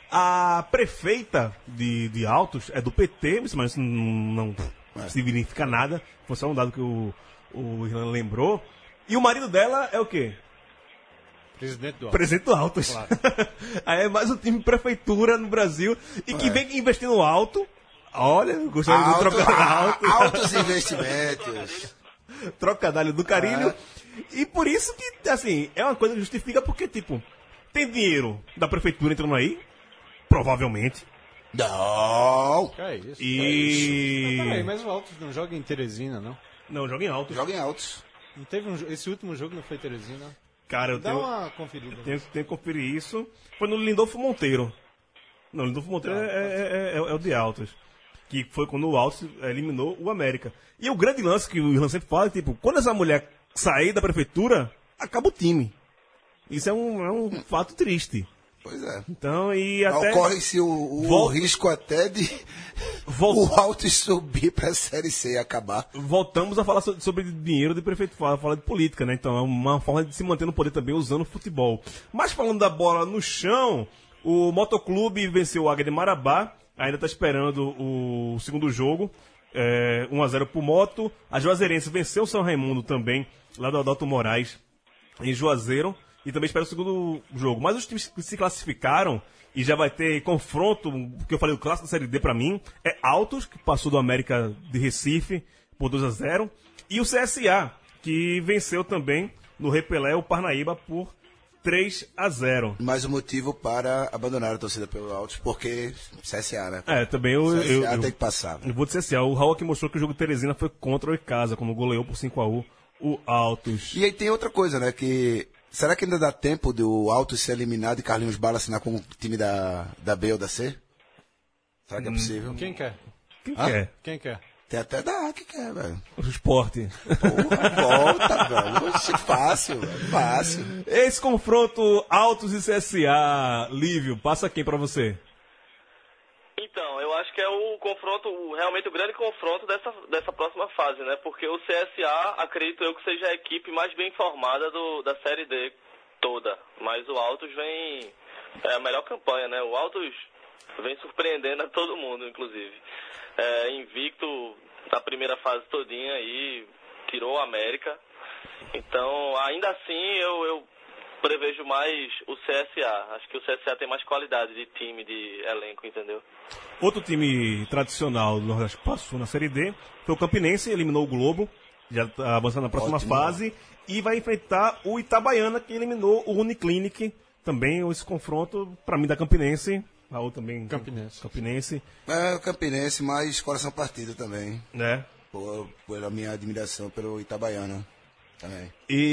a prefeita de, de Altos é do P T, mas isso não, não significa nada, foi só um dado que o, o Irlan lembrou. E o marido dela é o quê? Presidente do Alto. Presidente do Altos. Aí é mais um time prefeitura no Brasil e que vem investindo alto. Olha, gostaria de Alto, trocar ah, alto. altos investimentos. Trocadilho do carinho. E por isso que, assim, é uma coisa que justifica porque, tipo, tem dinheiro da prefeitura entrando aí, provavelmente. Não. Que é isso? E. Peraí, mas o Alto não joga em Teresina, não? Não, joga em alto. Joguem altos. Não teve um, jo- esse último jogo não foi Teresina? Cara, eu Dá tenho, uma conferida. tenho, tenho que conferir isso. Foi no Lindolfo Monteiro. Não, Lindolfo Monteiro é, é, é, é o de Altos. Que foi quando o Altos eliminou o América. E o grande lance que o Irlan sempre fala é, tipo, quando essa mulher sair da prefeitura, acaba o time. Isso é um, é um fato triste. Pois é. Então, e até... Ocorre-se o, o Volta- risco até de Volta- o Altos subir para a Série C e acabar. Voltamos a falar so- sobre dinheiro de prefeito, falar, falar de política, né? Então é uma forma de se manter no poder também usando o futebol. Mas falando da bola no chão, o Motoclube venceu o Águia de Marabá, ainda está esperando o segundo jogo, é, um a zero pro Moto. A Juazeirense venceu o São Raimundo também, lá do Adalto Moraes, em Juazeiro, e também espera o segundo jogo. Mas os times que se classificaram, e já vai ter confronto, que eu falei, o clássico da Série D pra mim, é Altos, que passou do América de Recife por dois a zero, e o C S A, que venceu também no Repelé o Parnaíba por três a zero. Mais um motivo para abandonar a torcida pelo Altos, porque C S A, né? É, também eu, C S A eu, eu, tem que passar. eu vou dizer assim, ó, o Raul aqui mostrou que o jogo de Teresina foi contra o Icasa, quando goleou por cinco a um o Altos. E aí tem outra coisa, né? Que será que ainda dá tempo do Altos ser eliminado e Carlinhos Bala assinar com o time da, da B ou da C? Será que é possível? Quem quer? Quem Hã? quer? Quem quer? Tem até da A que quer, velho. O esporte. Porra, volta, velho. Oxe, fácil, velho. Fácil. Esse confronto Altos e C S A, Lívio, passa quem pra você? Então, eu acho que é o confronto, o- realmente o grande confronto dessa, dessa próxima fase, né? Porque o C S A, acredito eu que seja a equipe mais bem formada do, da Série D toda. Mas o Altos vem... É a melhor campanha, né? O Altos vem surpreendendo a todo mundo, inclusive. É, invicto na primeira fase todinha aí, tirou o América. Então, ainda assim, eu, eu prevejo mais o C S A. Acho que o C S A tem mais qualidade de time, de elenco, entendeu? Outro time tradicional do Nordeste que passou na Série D foi o Campinense, eliminou o Globo, já está avançando na próxima Ótimo. fase, e vai enfrentar o Itabaiana, que eliminou o Uniclinic. Também esse confronto, para mim, da Campinense. Raul também. Campinense. Campinense. É o Campinense, mas coração partido também. Né? Por, pela minha admiração pelo Itabaiana também.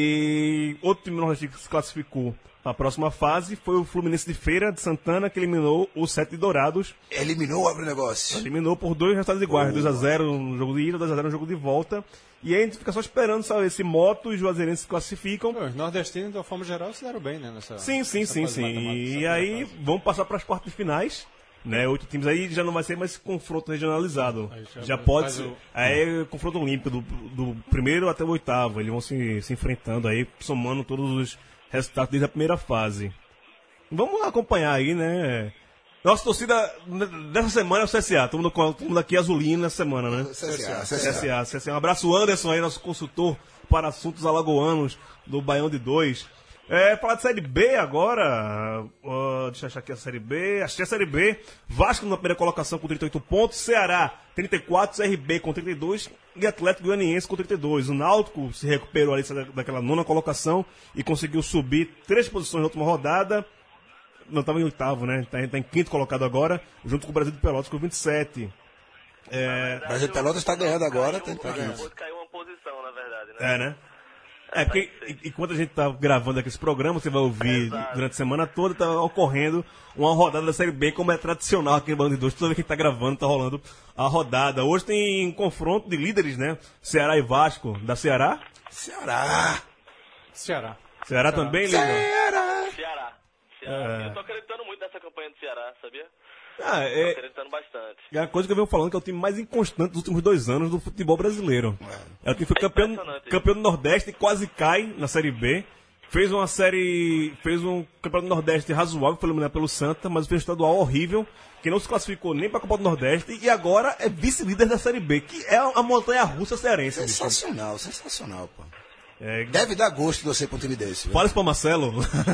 E outro time nordestino que se classificou para a próxima fase foi o Fluminense de Feira de Santana, que eliminou o Sete Dourados. Eliminou o agronegócio. Eliminou por dois resultados iguais, dois a zero no jogo de ida, dois a zero no jogo de volta. E aí a gente fica só esperando saber se Moto e Juazeirense se classificam. Pô, os nordestinos, de uma forma geral, se deram bem, né? Nessa, Sim, sim, nessa sim, fase sim. mata-mata, E essa aí fase. vamos passar para as quartas finais. Né, oito times aí já não vai ser mais confronto regionalizado. Aí já Já pode faz ser. o- Aí é confronto olímpico, do, do primeiro até o oitavo. Eles vão se, se enfrentando aí, somando todos os resultados desde a primeira fase. Vamos acompanhar aí, né? Nossa torcida dessa semana é o C S A. Todo mundo, todo mundo aqui azulino nessa semana, né? C S A, C S A, C S A. Um abraço, Anderson aí, nosso consultor para assuntos alagoanos do Baião de Dois. É, falar de Série B agora. Uh, deixa eu achar aqui a Série B. Achei a Série B. Vasco na primeira colocação com trinta e oito pontos. Ceará, trinta e quatro. C R B com trinta e dois. E Atlético Goianiense com trinta e dois. O Náutico se recuperou ali daquela nona colocação e conseguiu subir três posições na última rodada. Não, estava em oitavo, né? Está tá em quinto colocado agora, junto com o Brasil de Pelotas com vinte e sete. É, O Brasil de Pelotas está ganhando agora, tem pra Caiu, quinze. caiu uma posição, na verdade, né? é, né? É, porque e- enquanto a gente tá gravando aqui esse programa, você vai ouvir Exato. durante a semana toda, tá ocorrendo uma rodada da Série B, como é tradicional aqui no Bando de Dois. Toda vez que a gente tá gravando, tá rolando a rodada. Hoje tem um confronto de líderes, né? Ceará e Vasco. Da Ceará? Ceará! Ceará. Ceará também, líder? Ceará! Ceará. Ceará. Eu tô acreditando muito nessa campanha do Ceará, sabia? Ah, Tô é, acreditando bastante. é a coisa que eu venho falando, que é o time mais inconstante dos últimos dois anos do futebol brasileiro. É o time que foi É campeão, impressionante. campeão do Nordeste e quase cai na Série B. Fez uma série. Fez um campeonato do Nordeste razoável, foi eliminado pelo Santa, mas fez um estadual horrível, que não se classificou nem pra Copa do Nordeste e agora é vice-líder da Série B, que é a montanha russa cearense. bicho. Sensacional, sensacional, pô. É, Deve dar gosto torcer pra um time desse. viu? fala isso pra Marcelo.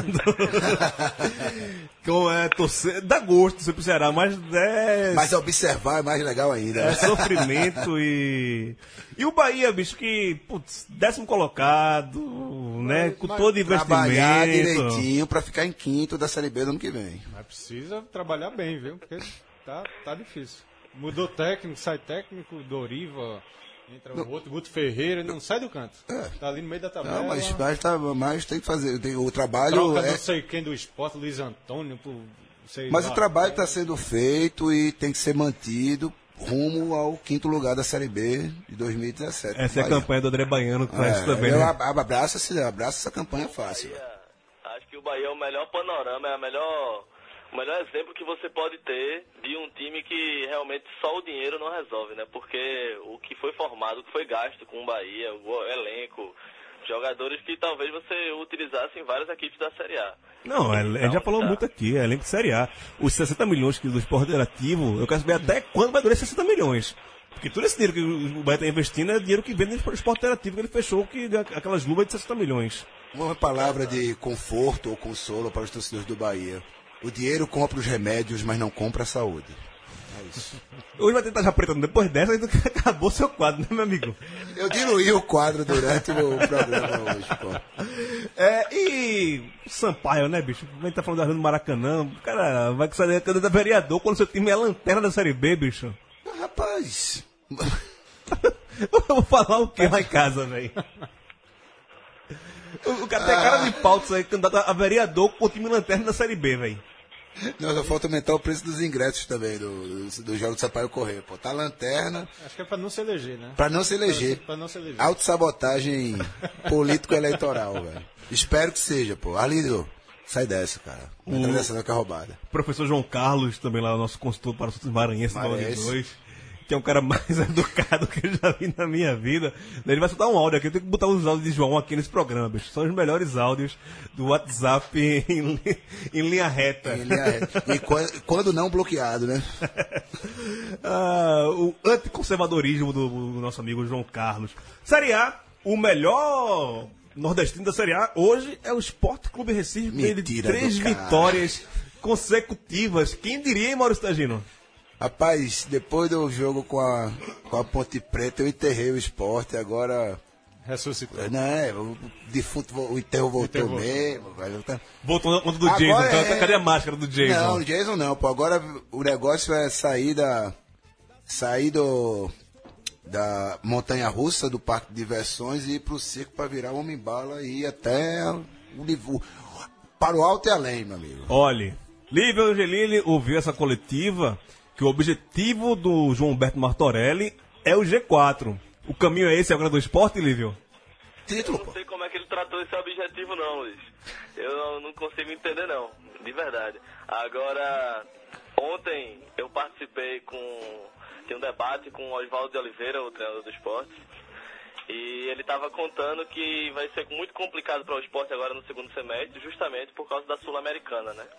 Como é torcer. Dá gosto torcer pro Ceará, mas é. Mas observar é mais legal ainda. É né? sofrimento e. E o Bahia, bicho, que, putz, décimo colocado, né? Com mas todo Trabalhar investimento. direitinho pra ficar em quinto da Série B do ano que vem. Mas precisa trabalhar bem, viu? Porque tá, tá difícil. Mudou técnico, sai técnico, Doriva, entra o outro, Guto Ferreira, não sai do canto. Tá ali no meio da tabela. Não, mas, mas, tá, mas tem que fazer. Tem, o trabalho Troca é. não sei quem do esporte, Luiz Antônio, por, sei Mas lá. o trabalho está sendo feito e tem que ser mantido rumo ao quinto lugar da Série B de dois mil e dezessete. Essa é a Bahia. campanha do André Baiano que faz É, isso também, eu né? ab- abraço, esse- abraço essa campanha fácil. velho. Bahia, acho que o Bahia é o melhor panorama, é a melhor, o melhor exemplo que você pode ter de um time que realmente só o dinheiro não resolve, né? Porque o que foi formado, o que foi gasto com o Bahia, o elenco, jogadores que talvez você utilizasse em várias equipes da Série A. Não, a gente já falou tá. muito aqui, é elenco de Série A. Os sessenta milhões que do esporte interativo, eu quero saber até quando vai durar esses sessenta milhões. Porque todo esse dinheiro que o Bahia está investindo é dinheiro que vem do esporte interativo, que ele fechou que, aquelas luvas de sessenta milhões. Uma palavra de conforto ou consolo para os torcedores do Bahia. O dinheiro compra os remédios, mas não compra a saúde. É isso. Hoje vai tentar já preta, depois dessa, ainda acabou seu quadro, né, meu amigo? Eu diluí o quadro durante o programa hoje, pô. É, e o Sampaio, né, bicho? A gente tá falando da Rua do Maracanã. Cara, vai que sair da vereador quando seu time é a lanterna da Série B, bicho. Rapaz, Eu vou falar o que lá em casa, velho? O, o cara tem cara de pau disso aí, candidato a vereador com o time lanterna da Série B, velho. não, só falta aumentar o preço dos ingressos também do, do, do jogo do Sampaio Corrêa, pô. Tá lanterna Acho que é pra não se eleger, né? pra não se eleger. Pra não se eleger. Autossabotagem político-eleitoral, velho. Espero que seja, pô. Arlindo, sai dessa, cara. Não entra nessa não que é roubada. O professor João Carlos, também lá, o nosso consultor para assuntos maranhenses da Maranhense. Ordem dois, que é um cara mais educado que eu já vi na minha vida. Ele vai soltar um áudio aqui, eu tenho que botar os áudios de João aqui nesse programa, bicho. São os melhores áudios do WhatsApp em, li- em linha reta. Ele é- E quando, quando não bloqueado, né? Ah, o anticonservadorismo do, do nosso amigo João Carlos. Série A, o melhor nordestino da Série A hoje é o Sport Clube Recife, meio de Mentira três do cara. vitórias consecutivas. Quem diria, hein, Maurício Tagino? Rapaz, depois do jogo com a, com a Ponte Preta, eu enterrei o esporte, agora... Ressuscitou. Não, é, o defunto, o enterro voltou Enterro voltou. mesmo. Velho, tá... Voltou na conta do Agora Jason. é- Então, cadê a máscara do Jason? Não, o Jason não, pô. Agora o negócio é sair da. Sair do. Da montanha russa, do parque de diversões e ir pro circo pra virar homem-bala e ir até o livro. Para o alto e além, meu amigo. Olhe, Lívia Angelini ouviu essa coletiva que o objetivo do João Humberto Martorelli é o G quatro. O caminho é esse agora do esporte, Lívio? Título, Eu pô. não sei como é que ele tratou esse objetivo não, Luiz. Eu não consigo entender não, de verdade. Agora, ontem eu participei com de um debate com o Oswaldo de Oliveira, o treinador do esporte, e ele estava contando que vai ser muito complicado para o esporte agora no segundo semestre, justamente por causa da Sul-Americana, né?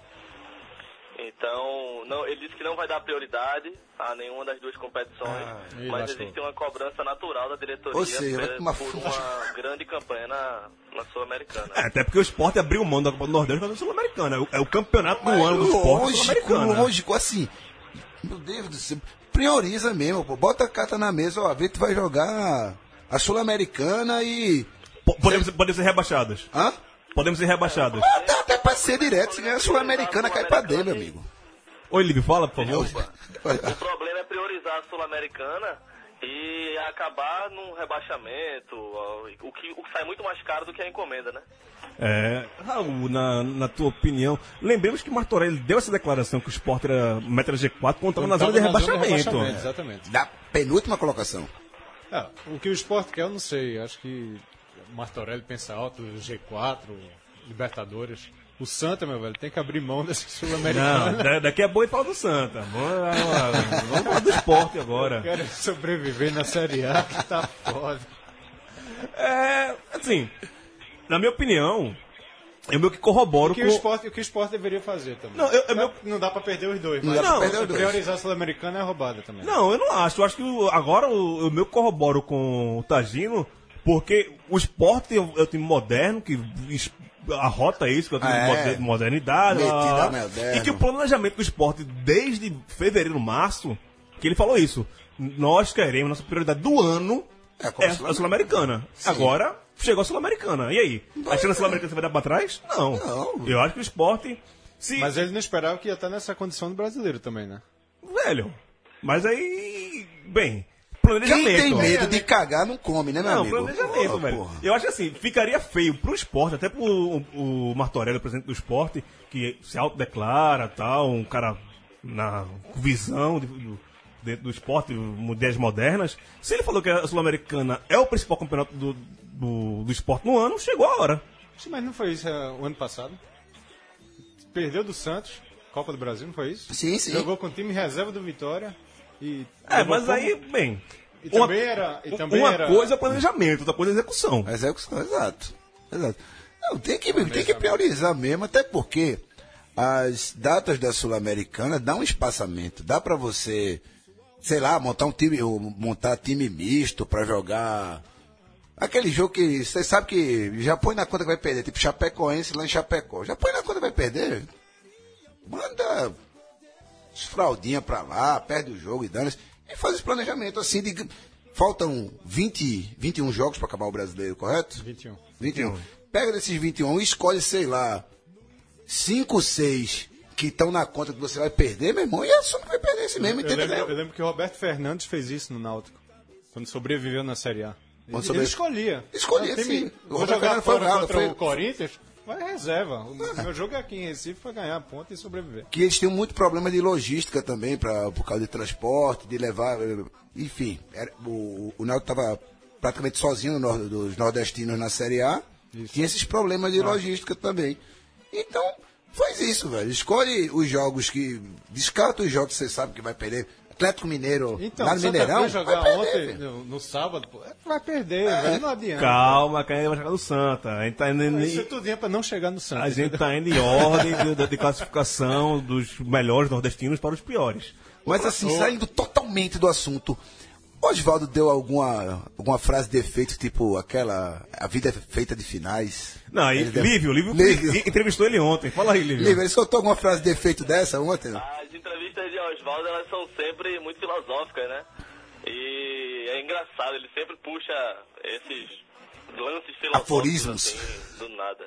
Então, não, ele disse que não vai dar prioridade a nenhuma das duas competições, Ih, mas lascou. existe uma cobrança natural da diretoria Ou seja, vai pe- tomar por fuga. uma grande campanha na, na Sul-Americana. É, até porque o esporte abriu mão da Copa do Nordeste para a Sul-Americana. É o- É o campeonato do Mas ano do esporte lógico, Sul-Americana. lógico, assim. Meu Deus do céu. Prioriza mesmo, pô. Bota a carta na mesa, ó. A gente vai jogar a Sul-Americana e. Po- Podemos, podemos ser rebaixados. Hã? Podemos ser rebaixados. Até, até pra ser direto, se ganhar a Sul-Americana, cai pra dentro, meu amigo. Oi, Lívio, fala, por favor. O problema é priorizar a Sul-Americana e acabar num rebaixamento, ó, o que, o que sai muito mais caro do que a encomenda, né? É, Raul, na, na tua opinião, lembremos que o Martorelli deu essa declaração que o Sport era meta G quatro contando na zona de Tava na zona de rebaixamento. rebaixamento, exatamente. Da penúltima colocação. É, o que o esporte quer, eu não sei. Acho que o Martorelli pensa alto, G quatro, Libertadores. O Santa, meu velho, tem que abrir mão dessa Não, Sul-Americana. da- daqui é boa e fala do Santa. Vamos vamos falar do esporte agora. Quero sobreviver na Série A, que tá foda. É, assim, na minha opinião, eu meio que corroboro O que com... o esporte, o que o esporte deveria fazer também. Não, eu- eu- não, não dá pra perder os dois. Não Mas dá pra Não, perder os dois. priorizar a Sul-Americana é roubada também. Não, eu não acho. Eu acho que o- agora o- eu meio que corroboro com o Tagino, porque o esporte é um é um time moderno, que es- arrota isso, que é um time É. de moder- modernidade. Metida lá, lá, lá. moderno. E que o planejamento do esporte, desde fevereiro, março, que ele falou isso. Nós queremos, nossa prioridade do ano É a é Copa a Sul-Americana. Sul-Americana. Agora, chegou a Sul-Americana. E aí? Achando a Sul-Americana você vai dar pra trás? Não. Não. Eu acho que o esporte... Se... Mas ele não esperava que ia estar nessa condição do brasileiro também, né? Velho, mas aí... Bem, Quem planejamento. tem medo de cagar não come, né, meu Não, amigo? planejamento, Porra, velho. porra. Eu acho que assim, ficaria feio pro esporte, até pro o, o Martorelli, o presidente do esporte, que se autodeclara, tal, um cara na visão de- do, dentro do esporte, ideias modernas. Se ele falou que a Sul-Americana é o principal campeonato do, do, do esporte no ano, chegou a hora. Sim, mas não foi isso é, o ano passado? Perdeu do Santos, Copa do Brasil, não foi isso? Sim, sim. Jogou com o time reserva do Vitória e... É, levou mas como- aí, bem... E também era- e também uma era- coisa é planejamento, outra coisa é execução. Execução, exato. exato. Não, tem que, tem que priorizar mesmo, até porque as datas da Sul-Americana dão um espaçamento. Dá pra você, sei lá, montar um time, ou montar time misto pra jogar. Aquele jogo que você sabe que já põe na conta que vai perder, tipo Chapecoense lá em Chapecó. Já põe na conta que vai perder. Manda os fraldinha pra lá, perde o jogo e dane-se. E faz esse planejamento assim de. Faltam vinte, vinte e um jogos pra acabar o brasileiro, correto? vinte e um. vinte e um. Pega desses vinte e um e escolhe, sei lá, cinco, seis que estão na conta que você vai perder, meu irmão, e assume que vai perder esse mesmo, Eu lembro, entendeu? eu lembro que o Roberto Fernandes fez isso no Náutico, quando sobreviveu na Série A. Ele, Quando sobre- ele escolhia. Escolhia, O time- sim. O Vou Roberto jogar Fernandes foi fora nada, contra foi- o Corinthians, vai reserva. O meu jogo é aqui em Recife para ganhar a ponta e sobreviver. Que eles tinham muito problema de logística também, pra, por causa de transporte, de levar. Enfim, era- o, o Náutico estava praticamente sozinho no nor- dos nordestinos na Série A. Tinha esses problemas de logística também. Então, faz isso, velho. Escolhe os jogos que. Descarta os jogos que você sabe que vai perder. Atlético Mineiro Então, lá no Santa Mineirão. Cruz jogar vai perder, ontem, velho. no, no sábado, pô, é, vai perder, velho, não adianta. Calma, que ainda vai chegar no Santa. A gente tá indo em- Isso é tudo é pra não chegar no Santos. A gente tá indo em ordem de, de- de classificação dos melhores nordestinos para os piores. Mas assim, saindo totalmente do assunto. O Oswaldo deu alguma, alguma frase de efeito, tipo aquela, a vida é feita de finais? Não, e, Ele Lívio, Lívio, Lívio. entrevistou ele ontem. Fala aí, Lívio. Lívio, ele soltou alguma frase de efeito dessa ontem? As entrevistas de Oswaldo, elas são sempre muito filosóficas, né? E é engraçado, ele sempre puxa esses lances filosóficos Aforismos. assim, do nada.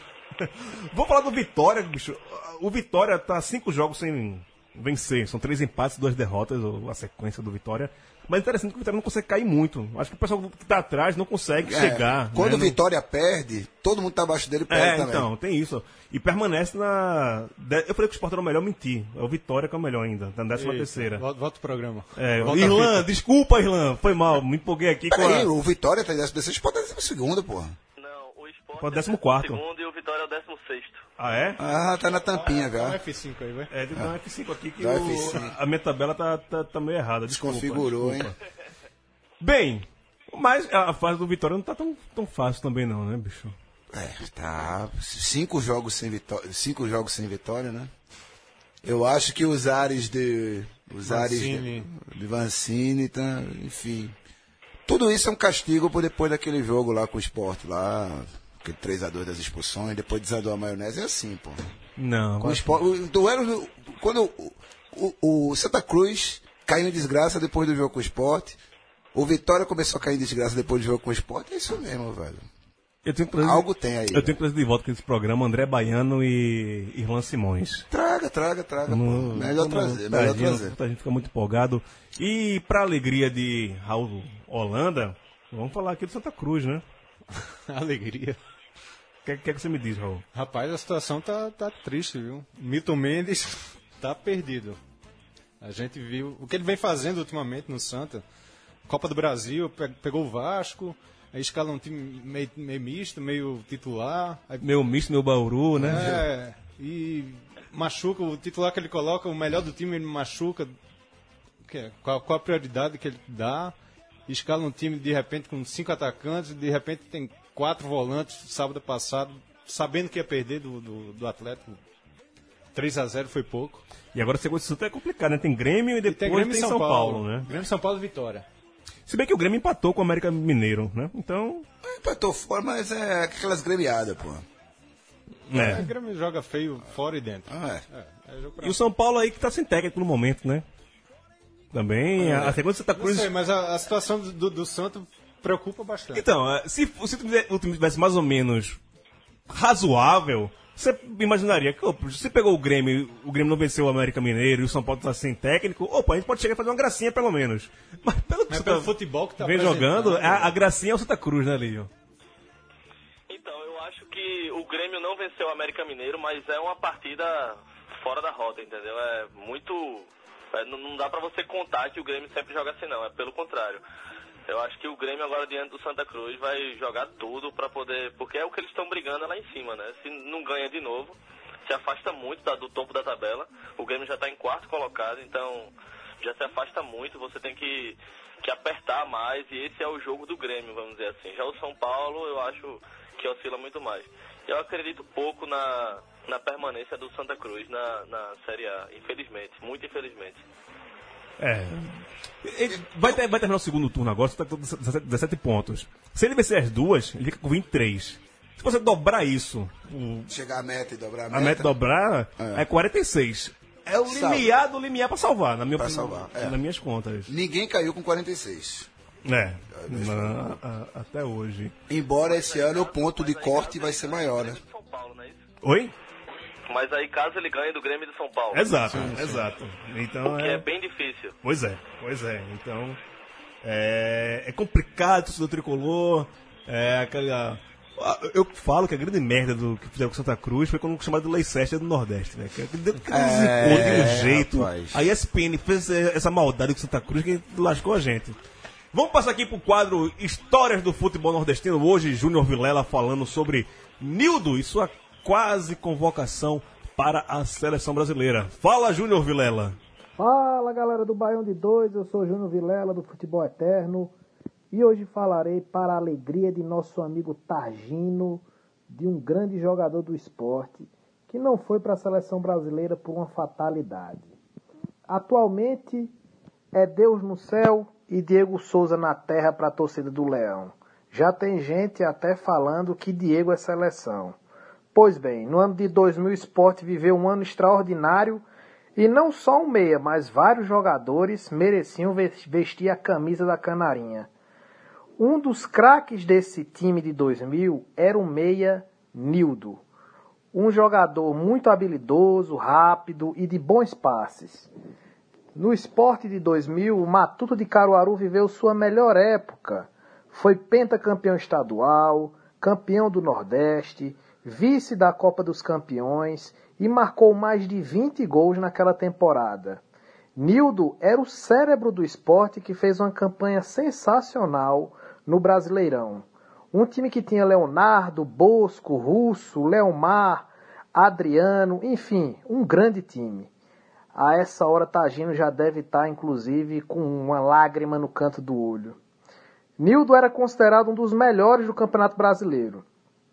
Vou falar do Vitória, bicho. O Vitória tá cinco jogos sem vencer. São três empates, duas derrotas, a sequência do Vitória. Mas é interessante que o Vitória não consegue cair muito. Acho que o pessoal que tá atrás não consegue É, chegar. Quando né? o Vitória perde, todo mundo tá abaixo dele e perde É, também. então, tem isso. E permanece na... Eu falei que o Sport era o melhor, mentir. É o Vitória que é o melhor ainda, na décima terceira. Volta, volta o programa. É, Volta a Irlan, fita. desculpa, Irlan. Foi mal, me empolguei aqui com Peraí, a... o Vitória tá em décimo terceiro, pode décimo segundo, porra. Não, o Sport Pô, é o décimo quarto. segundo e o Vitória é o décimo sexto. Ah, é? Ah, tá na tampinha, Dá um já. F cinco aí, vai. É, tem que dar um F cinco aqui que Dá um o- F cinco. a minha tabela tá, tá, tá meio errada. Desculpa, Desconfigurou, desculpa. hein? Bem, mas a fase do Vitória não tá tão, tão fácil também não, né, bicho? É, tá. Cinco jogos sem vitória, cinco jogos sem vitória, né? Eu acho que os ares de. Os ares Mancini. de, de Vancini, tá, enfim. Tudo isso é um castigo por depois daquele jogo lá com o Sport lá. Aquele três a dois das expulsões, depois desandou a maionese, é assim, pô. Não. Com o Sport, o duelo do- quando o, o, o Santa Cruz caiu em desgraça depois do jogo com o Sport, o Vitória começou a cair em desgraça depois do jogo com o Sport, é isso mesmo, velho. Eu tenho que trazer, Algo tem aí. Eu tenho que trazer de volta aqui nesse programa André Baiano e Irlan Simões. Traga, traga, traga, pô. No- Melhor no- trazer, tá, melhor gente, trazer. A gente fica muito empolgado. E pra alegria de Raul Holanda, vamos falar aqui do Santa Cruz, né? Alegria. O que, que é que você me diz, Raul? Rapaz, a situação tá, tá triste, viu? Milton Mendes tá perdido. A gente viu o que ele vem fazendo ultimamente no Santa. Copa do Brasil, pe- pegou o Vasco, aí escala um time meio, meio misto, meio titular. Aí, Meu misto, meu Bauru, né? é, e machuca, o titular que ele coloca, o melhor do time ele machuca. Que é, qual, qual a prioridade que ele dá? Escala um time de repente com cinco atacantes, de repente tem quatro volantes sábado passado, sabendo que ia perder do, do, do Atlético. três a zero foi pouco. E agora o Santa é complicado, né? Tem Grêmio e E depois tem tem, Grêmio e São, Paulo, né? Grêmio, São Paulo e Vitória. Se bem que o Grêmio empatou com o América Mineiro, né? Então, Empatou fora, mas é aquelas gremiadas, pô. O é. Grêmio joga feio fora e dentro. Ah, é. É, é jogo pra... E o São Paulo aí que tá sem técnico no momento, né? Também, a, a segunda Santa Não Cruz... sei, mas a, a situação do, do, do Santos preocupa bastante. Então, é, se, se o time tivesse- o time tivesse mais ou menos razoável, você imaginaria que, opa, se pegou o Grêmio, o Grêmio não venceu o América Mineiro e o São Paulo tá sem técnico, opa, a gente pode chegar e fazer uma gracinha pelo menos. Mas pelo que Mas você pelo tá- futebol que tá vem apresentando, jogando, a, a gracinha é o Santa Cruz, né, Lívio? Então, eu acho que o Grêmio não venceu o América Mineiro, mas é uma partida fora da rota, entendeu? É muito... é, não, não dá pra você contar que o Grêmio sempre joga assim, não. É pelo contrário. Eu acho que o Grêmio agora diante do Santa Cruz vai jogar tudo pra poder... Porque é o que eles estão brigando lá em cima, né? Se não ganha de novo, se afasta muito da- do topo da tabela. O Grêmio já tá em quarto colocado, então já se afasta muito. Você tem que, que apertar mais e esse é o jogo do Grêmio, vamos dizer assim. Já o São Paulo, eu acho que oscila muito mais. Eu acredito pouco na, na permanência do Santa Cruz na, na Série A, infelizmente, muito infelizmente. É. Ele vai, ter- vai terminar o segundo turno agora, você tá com dezessete pontos. Se ele vencer as duas, ele fica com vinte e três. Se você dobrar isso, o- Chegar à meta e dobrar a a meta. meta dobrar, é, É. quarenta e seis. É o Salva. limiar do limiar pra salvar, na minha Pra opinião. salvar, é. Nas minhas contas. Ninguém caiu com quarenta e seis. É. Na- a- até hoje. Embora esse ano o ponto de corte vai ser maior, né? São Paulo, não é isso? Oi? Mas aí caso ele ganhe do Grêmio de São Paulo, Exato, exato. Então que é. é bem difícil. Pois é, pois é. Então. É, é complicado isso do tricolor. É aquela. Eu falo que a grande merda do que fizeram com Santa Cruz foi quando chamaram de Leicester do Nordeste, né? Que que deu que É, zicou de um jeito. rapaz. A E S P N fez essa maldade com Santa Cruz que lascou a gente. Vamos passar aqui pro quadro Histórias do Futebol Nordestino. Hoje, Júnior Vilela falando sobre Nildo e sua quase convocação para a seleção brasileira. Fala, Júnior Vilela. Fala galera do Baião de Dois, eu sou Júnior Vilela do Futebol Eterno e hoje falarei para a alegria de nosso amigo Targino, de um grande jogador do esporte que não foi para a seleção brasileira por uma fatalidade. Atualmente é Deus no céu e Diego Souza na terra para a torcida do Leão. Já tem gente até falando que Diego é seleção. Pois bem, no ano de dois mil o Sport viveu um ano extraordinário e não só um meia, mas vários jogadores mereciam vestir a camisa da Canarinha. Um dos craques desse time de dois mil era o meia Nildo. Um jogador muito habilidoso, rápido e de bons passes. No Sport de dois mil, o Matuto de Caruaru viveu sua melhor época. Foi pentacampeão estadual, campeão do Nordeste, vice da Copa dos Campeões e marcou mais de vinte gols naquela temporada. Nildo era o cérebro do Sport que fez uma campanha sensacional no Brasileirão. Um time que tinha Leonardo, Bosco, Russo, Leomar, Adriano, enfim, um grande time. A essa hora Tagino já deve estar, inclusive, com uma lágrima no canto do olho. Nildo era considerado um dos melhores do Campeonato Brasileiro.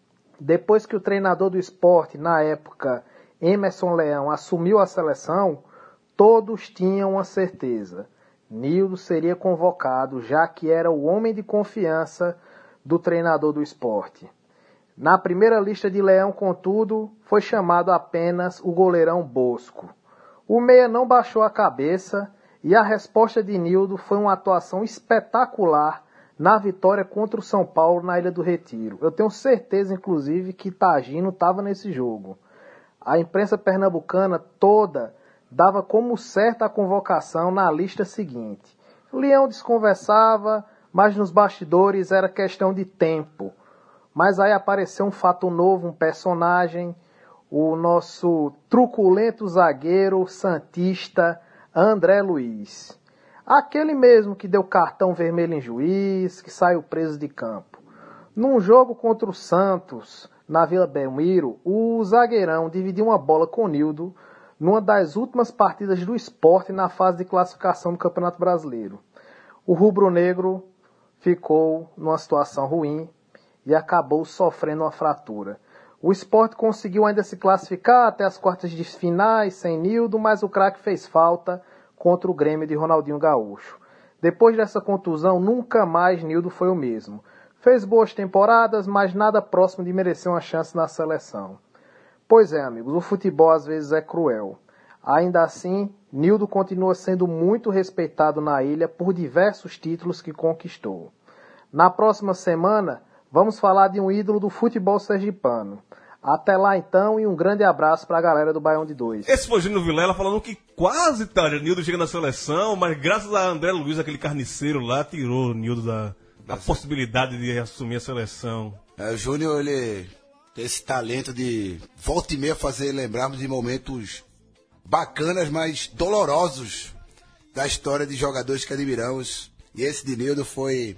Depois que o treinador do Sport, na época, Emerson Leão, assumiu a seleção, todos tinham uma certeza. Nildo seria convocado, já que era o homem de confiança do treinador do Sport. Na primeira lista de Leão, contudo, foi chamado apenas o goleirão Bosco. O meia não baixou a cabeça e a resposta de Nildo foi uma atuação espetacular na vitória contra o São Paulo na Ilha do Retiro. Eu tenho certeza, inclusive, que Tagino estava nesse jogo. A imprensa pernambucana toda dava como certa a convocação na lista seguinte. Leão desconversava, mas nos bastidores era questão de tempo. Mas aí apareceu um fato novo, um personagem, o nosso truculento zagueiro santista André Luiz. Aquele mesmo que deu cartão vermelho em juiz, que saiu preso de campo. Num jogo contra o Santos, na Vila Belmiro, o zagueirão dividiu uma bola com o Nildo numa das últimas partidas do Sport na fase de classificação do Campeonato Brasileiro. O rubro-negro ficou numa situação ruim e acabou sofrendo uma fratura. O Sport conseguiu ainda se classificar até as quartas de finais sem Nildo, mas o craque fez falta contra o Grêmio de Ronaldinho Gaúcho. Depois dessa contusão, nunca mais Nildo foi o mesmo. Fez boas temporadas, mas nada próximo de merecer uma chance na seleção. Pois é, amigos, o futebol às vezes é cruel. Ainda assim, Nildo continua sendo muito respeitado na ilha por diversos títulos que conquistou. Na próxima semana, vamos falar de um ídolo do futebol sergipano. Até lá então, e um grande abraço para a galera do Baião de Dois. Esse foi Júnior Vilela falando que quase tá, Nildo chega na seleção, mas graças a André Luiz, aquele carniceiro lá, tirou o Nildo da, da possibilidade de assumir a seleção. É, o Júnior, ele tem esse talento de volta e meia fazer lembrarmos de momentos bacanas, mas dolorosos da história de jogadores que admiramos. E esse de Nildo foi,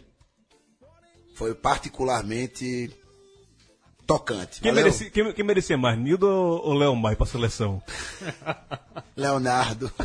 foi particularmente tocante. Quem merecia, quem, quem merecia mais, Nildo ou, ou Leomar para a seleção? Leonardo.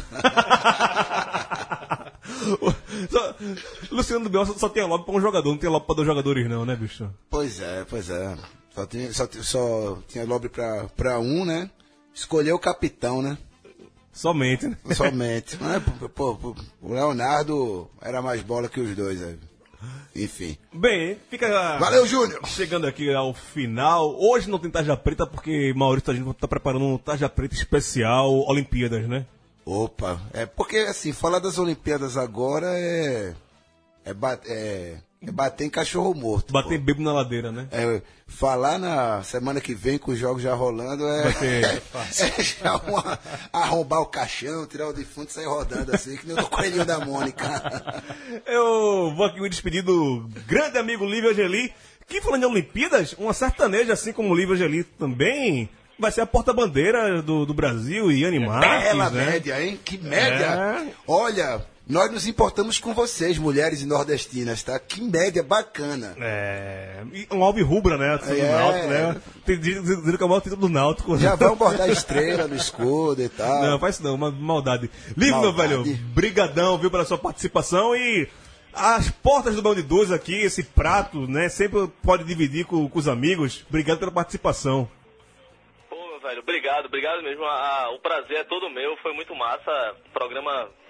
Só, Luciano do Biel só, só tem lobby para um jogador, não tem lobby para dois jogadores não, né, bicho? Pois é, pois é. Só tinha, só, só tinha lobby para um, né? Escolheu o capitão, né? Somente, né? Somente. Mas, pô, pô, o Leonardo era mais bola que os dois, né? Enfim. Bem, fica... Valeu, Júnior! Chegando aqui ao final. Hoje não tem tarja preta porque Maurício está tá preparando um tarja preta especial Olimpíadas, né? Opa, é porque assim, falar das Olimpíadas agora é... É, ba- é, é bater em cachorro morto. Bater pô. bebo na ladeira, né? É, falar na semana que vem com os jogos já rolando é, Bater, é, é já uma, arrombar o caixão, tirar o defunto e sair rodando assim, que nem o coelhinho da Mônica. Eu vou aqui me despedir do grande amigo Lívio Angeli, que falando em Olimpíadas, uma sertaneja assim como o Lívio Angeli também vai ser a porta-bandeira do, do Brasil e animar. Bela né? média, hein? Que média! É. Olha, nós nos importamos com vocês, mulheres nordestinas, tá? Que média bacana. É. E um alve rubra, né? Do É. Náutico, né? Tem dizendo que é o maior título do Náutico. Já vão bordar estrela no escudo e tal. Não, faz isso não, uma maldade. Lívio, meu Maldade. velho, brigadão, viu, pela sua participação e as portas do Baião de Dois aqui, esse prato, né, sempre pode dividir com, com os amigos. Obrigado pela participação. Pô, meu velho, obrigado, obrigado mesmo. A- a- o prazer é todo meu, foi muito massa. Programa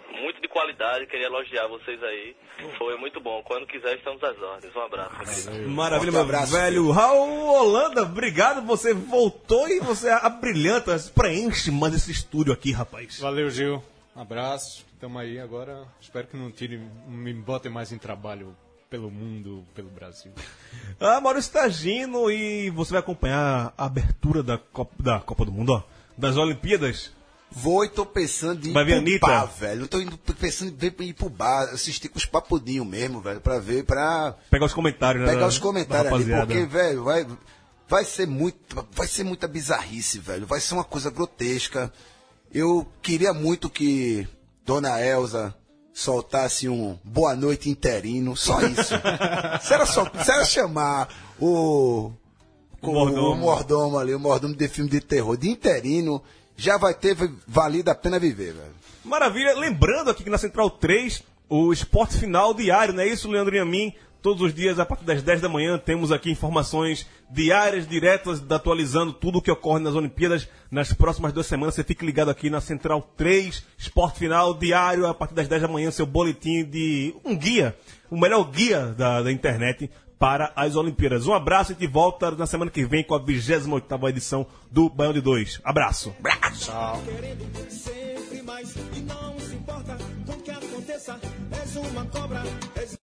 muito de qualidade, queria elogiar vocês aí. Foi muito bom. Quando quiser, estamos às ordens. Um abraço. Maravilha, meu abraço, velho. Filho. Raul Holanda, obrigado. Você voltou e você abrilhanta, preenche mais esse estúdio aqui, rapaz. Valeu, Gil. Um abraço. Tamo aí agora. Espero que não tire, me botem mais em trabalho pelo mundo, pelo Brasil. Ah, Maurício Tagino, e você vai acompanhar a abertura da Copa, da Copa do Mundo, ó, das Olimpíadas? Vou e tô pensando em ir vai ver pro Anitta? bar, velho. Eu tô indo, pensando em ir pro bar, assistir com os papudinhos mesmo, velho, pra ver, pra... Pegar os comentários, né? Pegar os comentários ali, porque, velho, vai, vai ser muito, vai ser muita bizarrice, velho. Vai ser uma coisa grotesca. Eu queria muito que Dona Elza soltasse um boa noite interino, só isso. se, ela só, se ela chamar o... O mordomo. o mordomo ali, o mordomo de filme de terror, de interino... já vai ter valido a pena viver, velho. Maravilha. Lembrando aqui que na Central três, o Esporte Final diário, não é isso, Leandro e a mim? Todos os dias, a partir das dez da manhã, temos aqui informações diárias, diretas, atualizando tudo o que ocorre nas Olimpíadas nas próximas duas semanas. Você fique ligado aqui na Central três, Esporte Final diário, a partir das dez da manhã, seu boletim de um guia, o melhor guia da, da internet para as Olimpíadas. Um abraço e de volta na semana que vem com a vigésima oitava edição do Baião de Dois. Abraço. Abraço. Tchau. Sempre mais e não se importa com o que aconteça. És uma cobra. És...